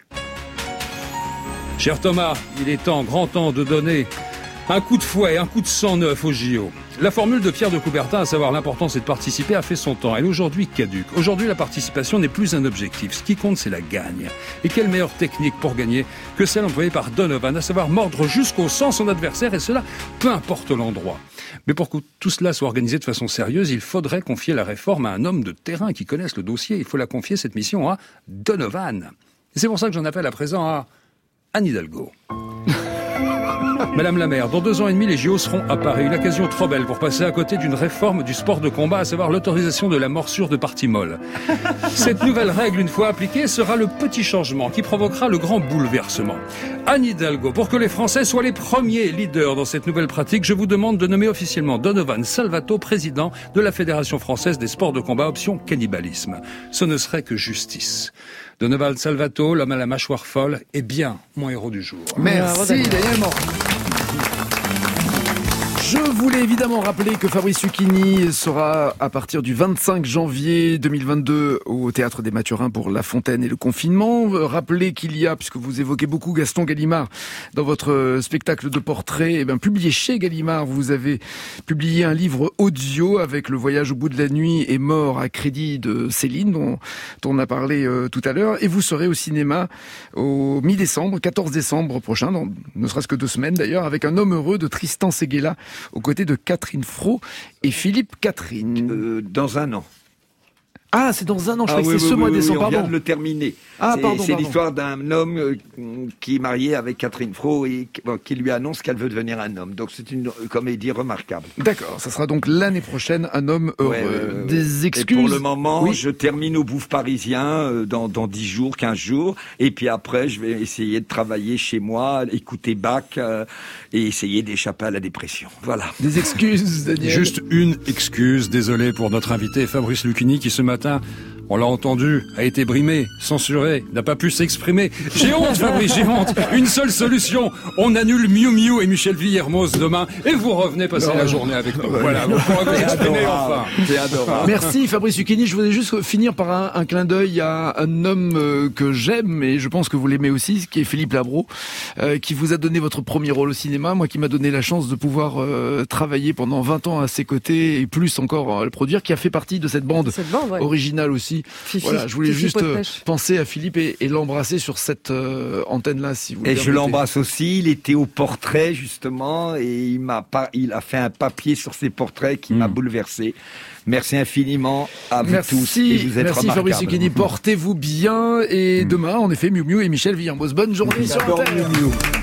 Cher Thomas, il est grand temps de donner un coup de fouet, un coup de sang neuf au JO. La formule de Pierre de Coubertin, à savoir l'importance est de participer, a fait son temps. Elle est aujourd'hui caduque. Aujourd'hui, la participation n'est plus un objectif. Ce qui compte, c'est la gagne. Et quelle meilleure technique pour gagner que celle employée par Donovan, à savoir mordre jusqu'au sang son adversaire, et cela, peu importe l'endroit. Mais pour que tout cela soit organisé de façon sérieuse, il faudrait confier la réforme à un homme de terrain qui connaisse le dossier. Il faut la confier, cette mission, à Donovan. Et c'est pour ça que j'en appelle à présent à Anne Hidalgo. Madame la maire, dans 2 ans et demi, les JO seront à Paris. Une occasion trop belle pour passer à côté d'une réforme du sport de combat, à savoir l'autorisation de la morsure de parties molles. Cette nouvelle règle, une fois appliquée, sera le petit changement qui provoquera le grand bouleversement. Anne Hidalgo, pour que les Français soient les premiers leaders dans cette nouvelle pratique, je vous demande de nommer officiellement Donovan Salvato président de la Fédération française des sports de combat option cannibalisme. Ce ne serait que justice. Donovan Salvato, l'homme à la mâchoire folle, est bien mon héros du jour. Merci, Daniel Morin. Je voulais évidemment rappeler que Fabrice Lucchini sera à partir du 25 janvier 2022 au Théâtre des Mathurins pour La Fontaine et le confinement. Rappeler qu'il y a, puisque vous évoquez beaucoup Gaston Gallimard dans votre spectacle de portrait, publié chez Gallimard, vous avez publié un livre audio avec Le voyage au bout de la nuit et Mort à crédit de Céline, dont on a parlé tout à l'heure. Et vous serez au cinéma au mi-décembre, 14 décembre prochain, dans ne serait-ce que 2 semaines d'ailleurs, avec Un homme heureux de Tristan Seguela, aux côtés de Catherine Fro et Philippe Catherine. Dans un an. Ah, c'est dans un an, je crois que c'est ce mois de décembre, on vient de le terminer. C'est l'histoire d'un homme qui est marié avec Catherine Fro et qui lui annonce qu'elle veut devenir un homme. Donc c'est une comédie remarquable. D'accord, ça sera donc l'année prochaine, Un homme heureux. Des excuses. Et pour le moment, je termine au Bouffe Parisien dans 10 jours, 15 jours. Et puis après, je vais essayer de travailler chez moi, écouter Bach et essayer d'échapper à la dépression. Voilà. Des excuses, Daniel. Juste une excuse, désolé pour notre invité Fabrice Lucchini qui ce matin, on l'a entendu, a été brimé, censuré, n'a pas pu s'exprimer. J'ai honte, Fabrice, j'ai honte. Une seule solution, on annule Miu Miu et Michel Villermoz demain et vous revenez passer la journée avec nous. Voilà, vous pourrez vous exprimer enfin. C'est adorable. Merci Fabrice Lucchini. Je voulais juste finir par un clin d'œil à un homme que j'aime et je pense que vous l'aimez aussi, qui est Philippe Labro, qui vous a donné votre premier rôle au cinéma, moi qui m'a donné la chance de pouvoir travailler pendant 20 ans à ses côtés et plus encore à le produire, qui a fait partie de cette bande originale aussi. Fifi, voilà, je voulais juste penser à Philippe et l'embrasser sur cette antenne-là, si vous voulez. Et je l'embrasse aussi. Il était au portrait justement et il a fait un papier sur ses portraits qui m'a bouleversé. Merci infiniment à vous tous. Et vous êtes merci Fabrice Lucchini. Portez-vous bien et demain, en effet, Miu Miu et Michel Villermoz. Bonne journée sur Antenne.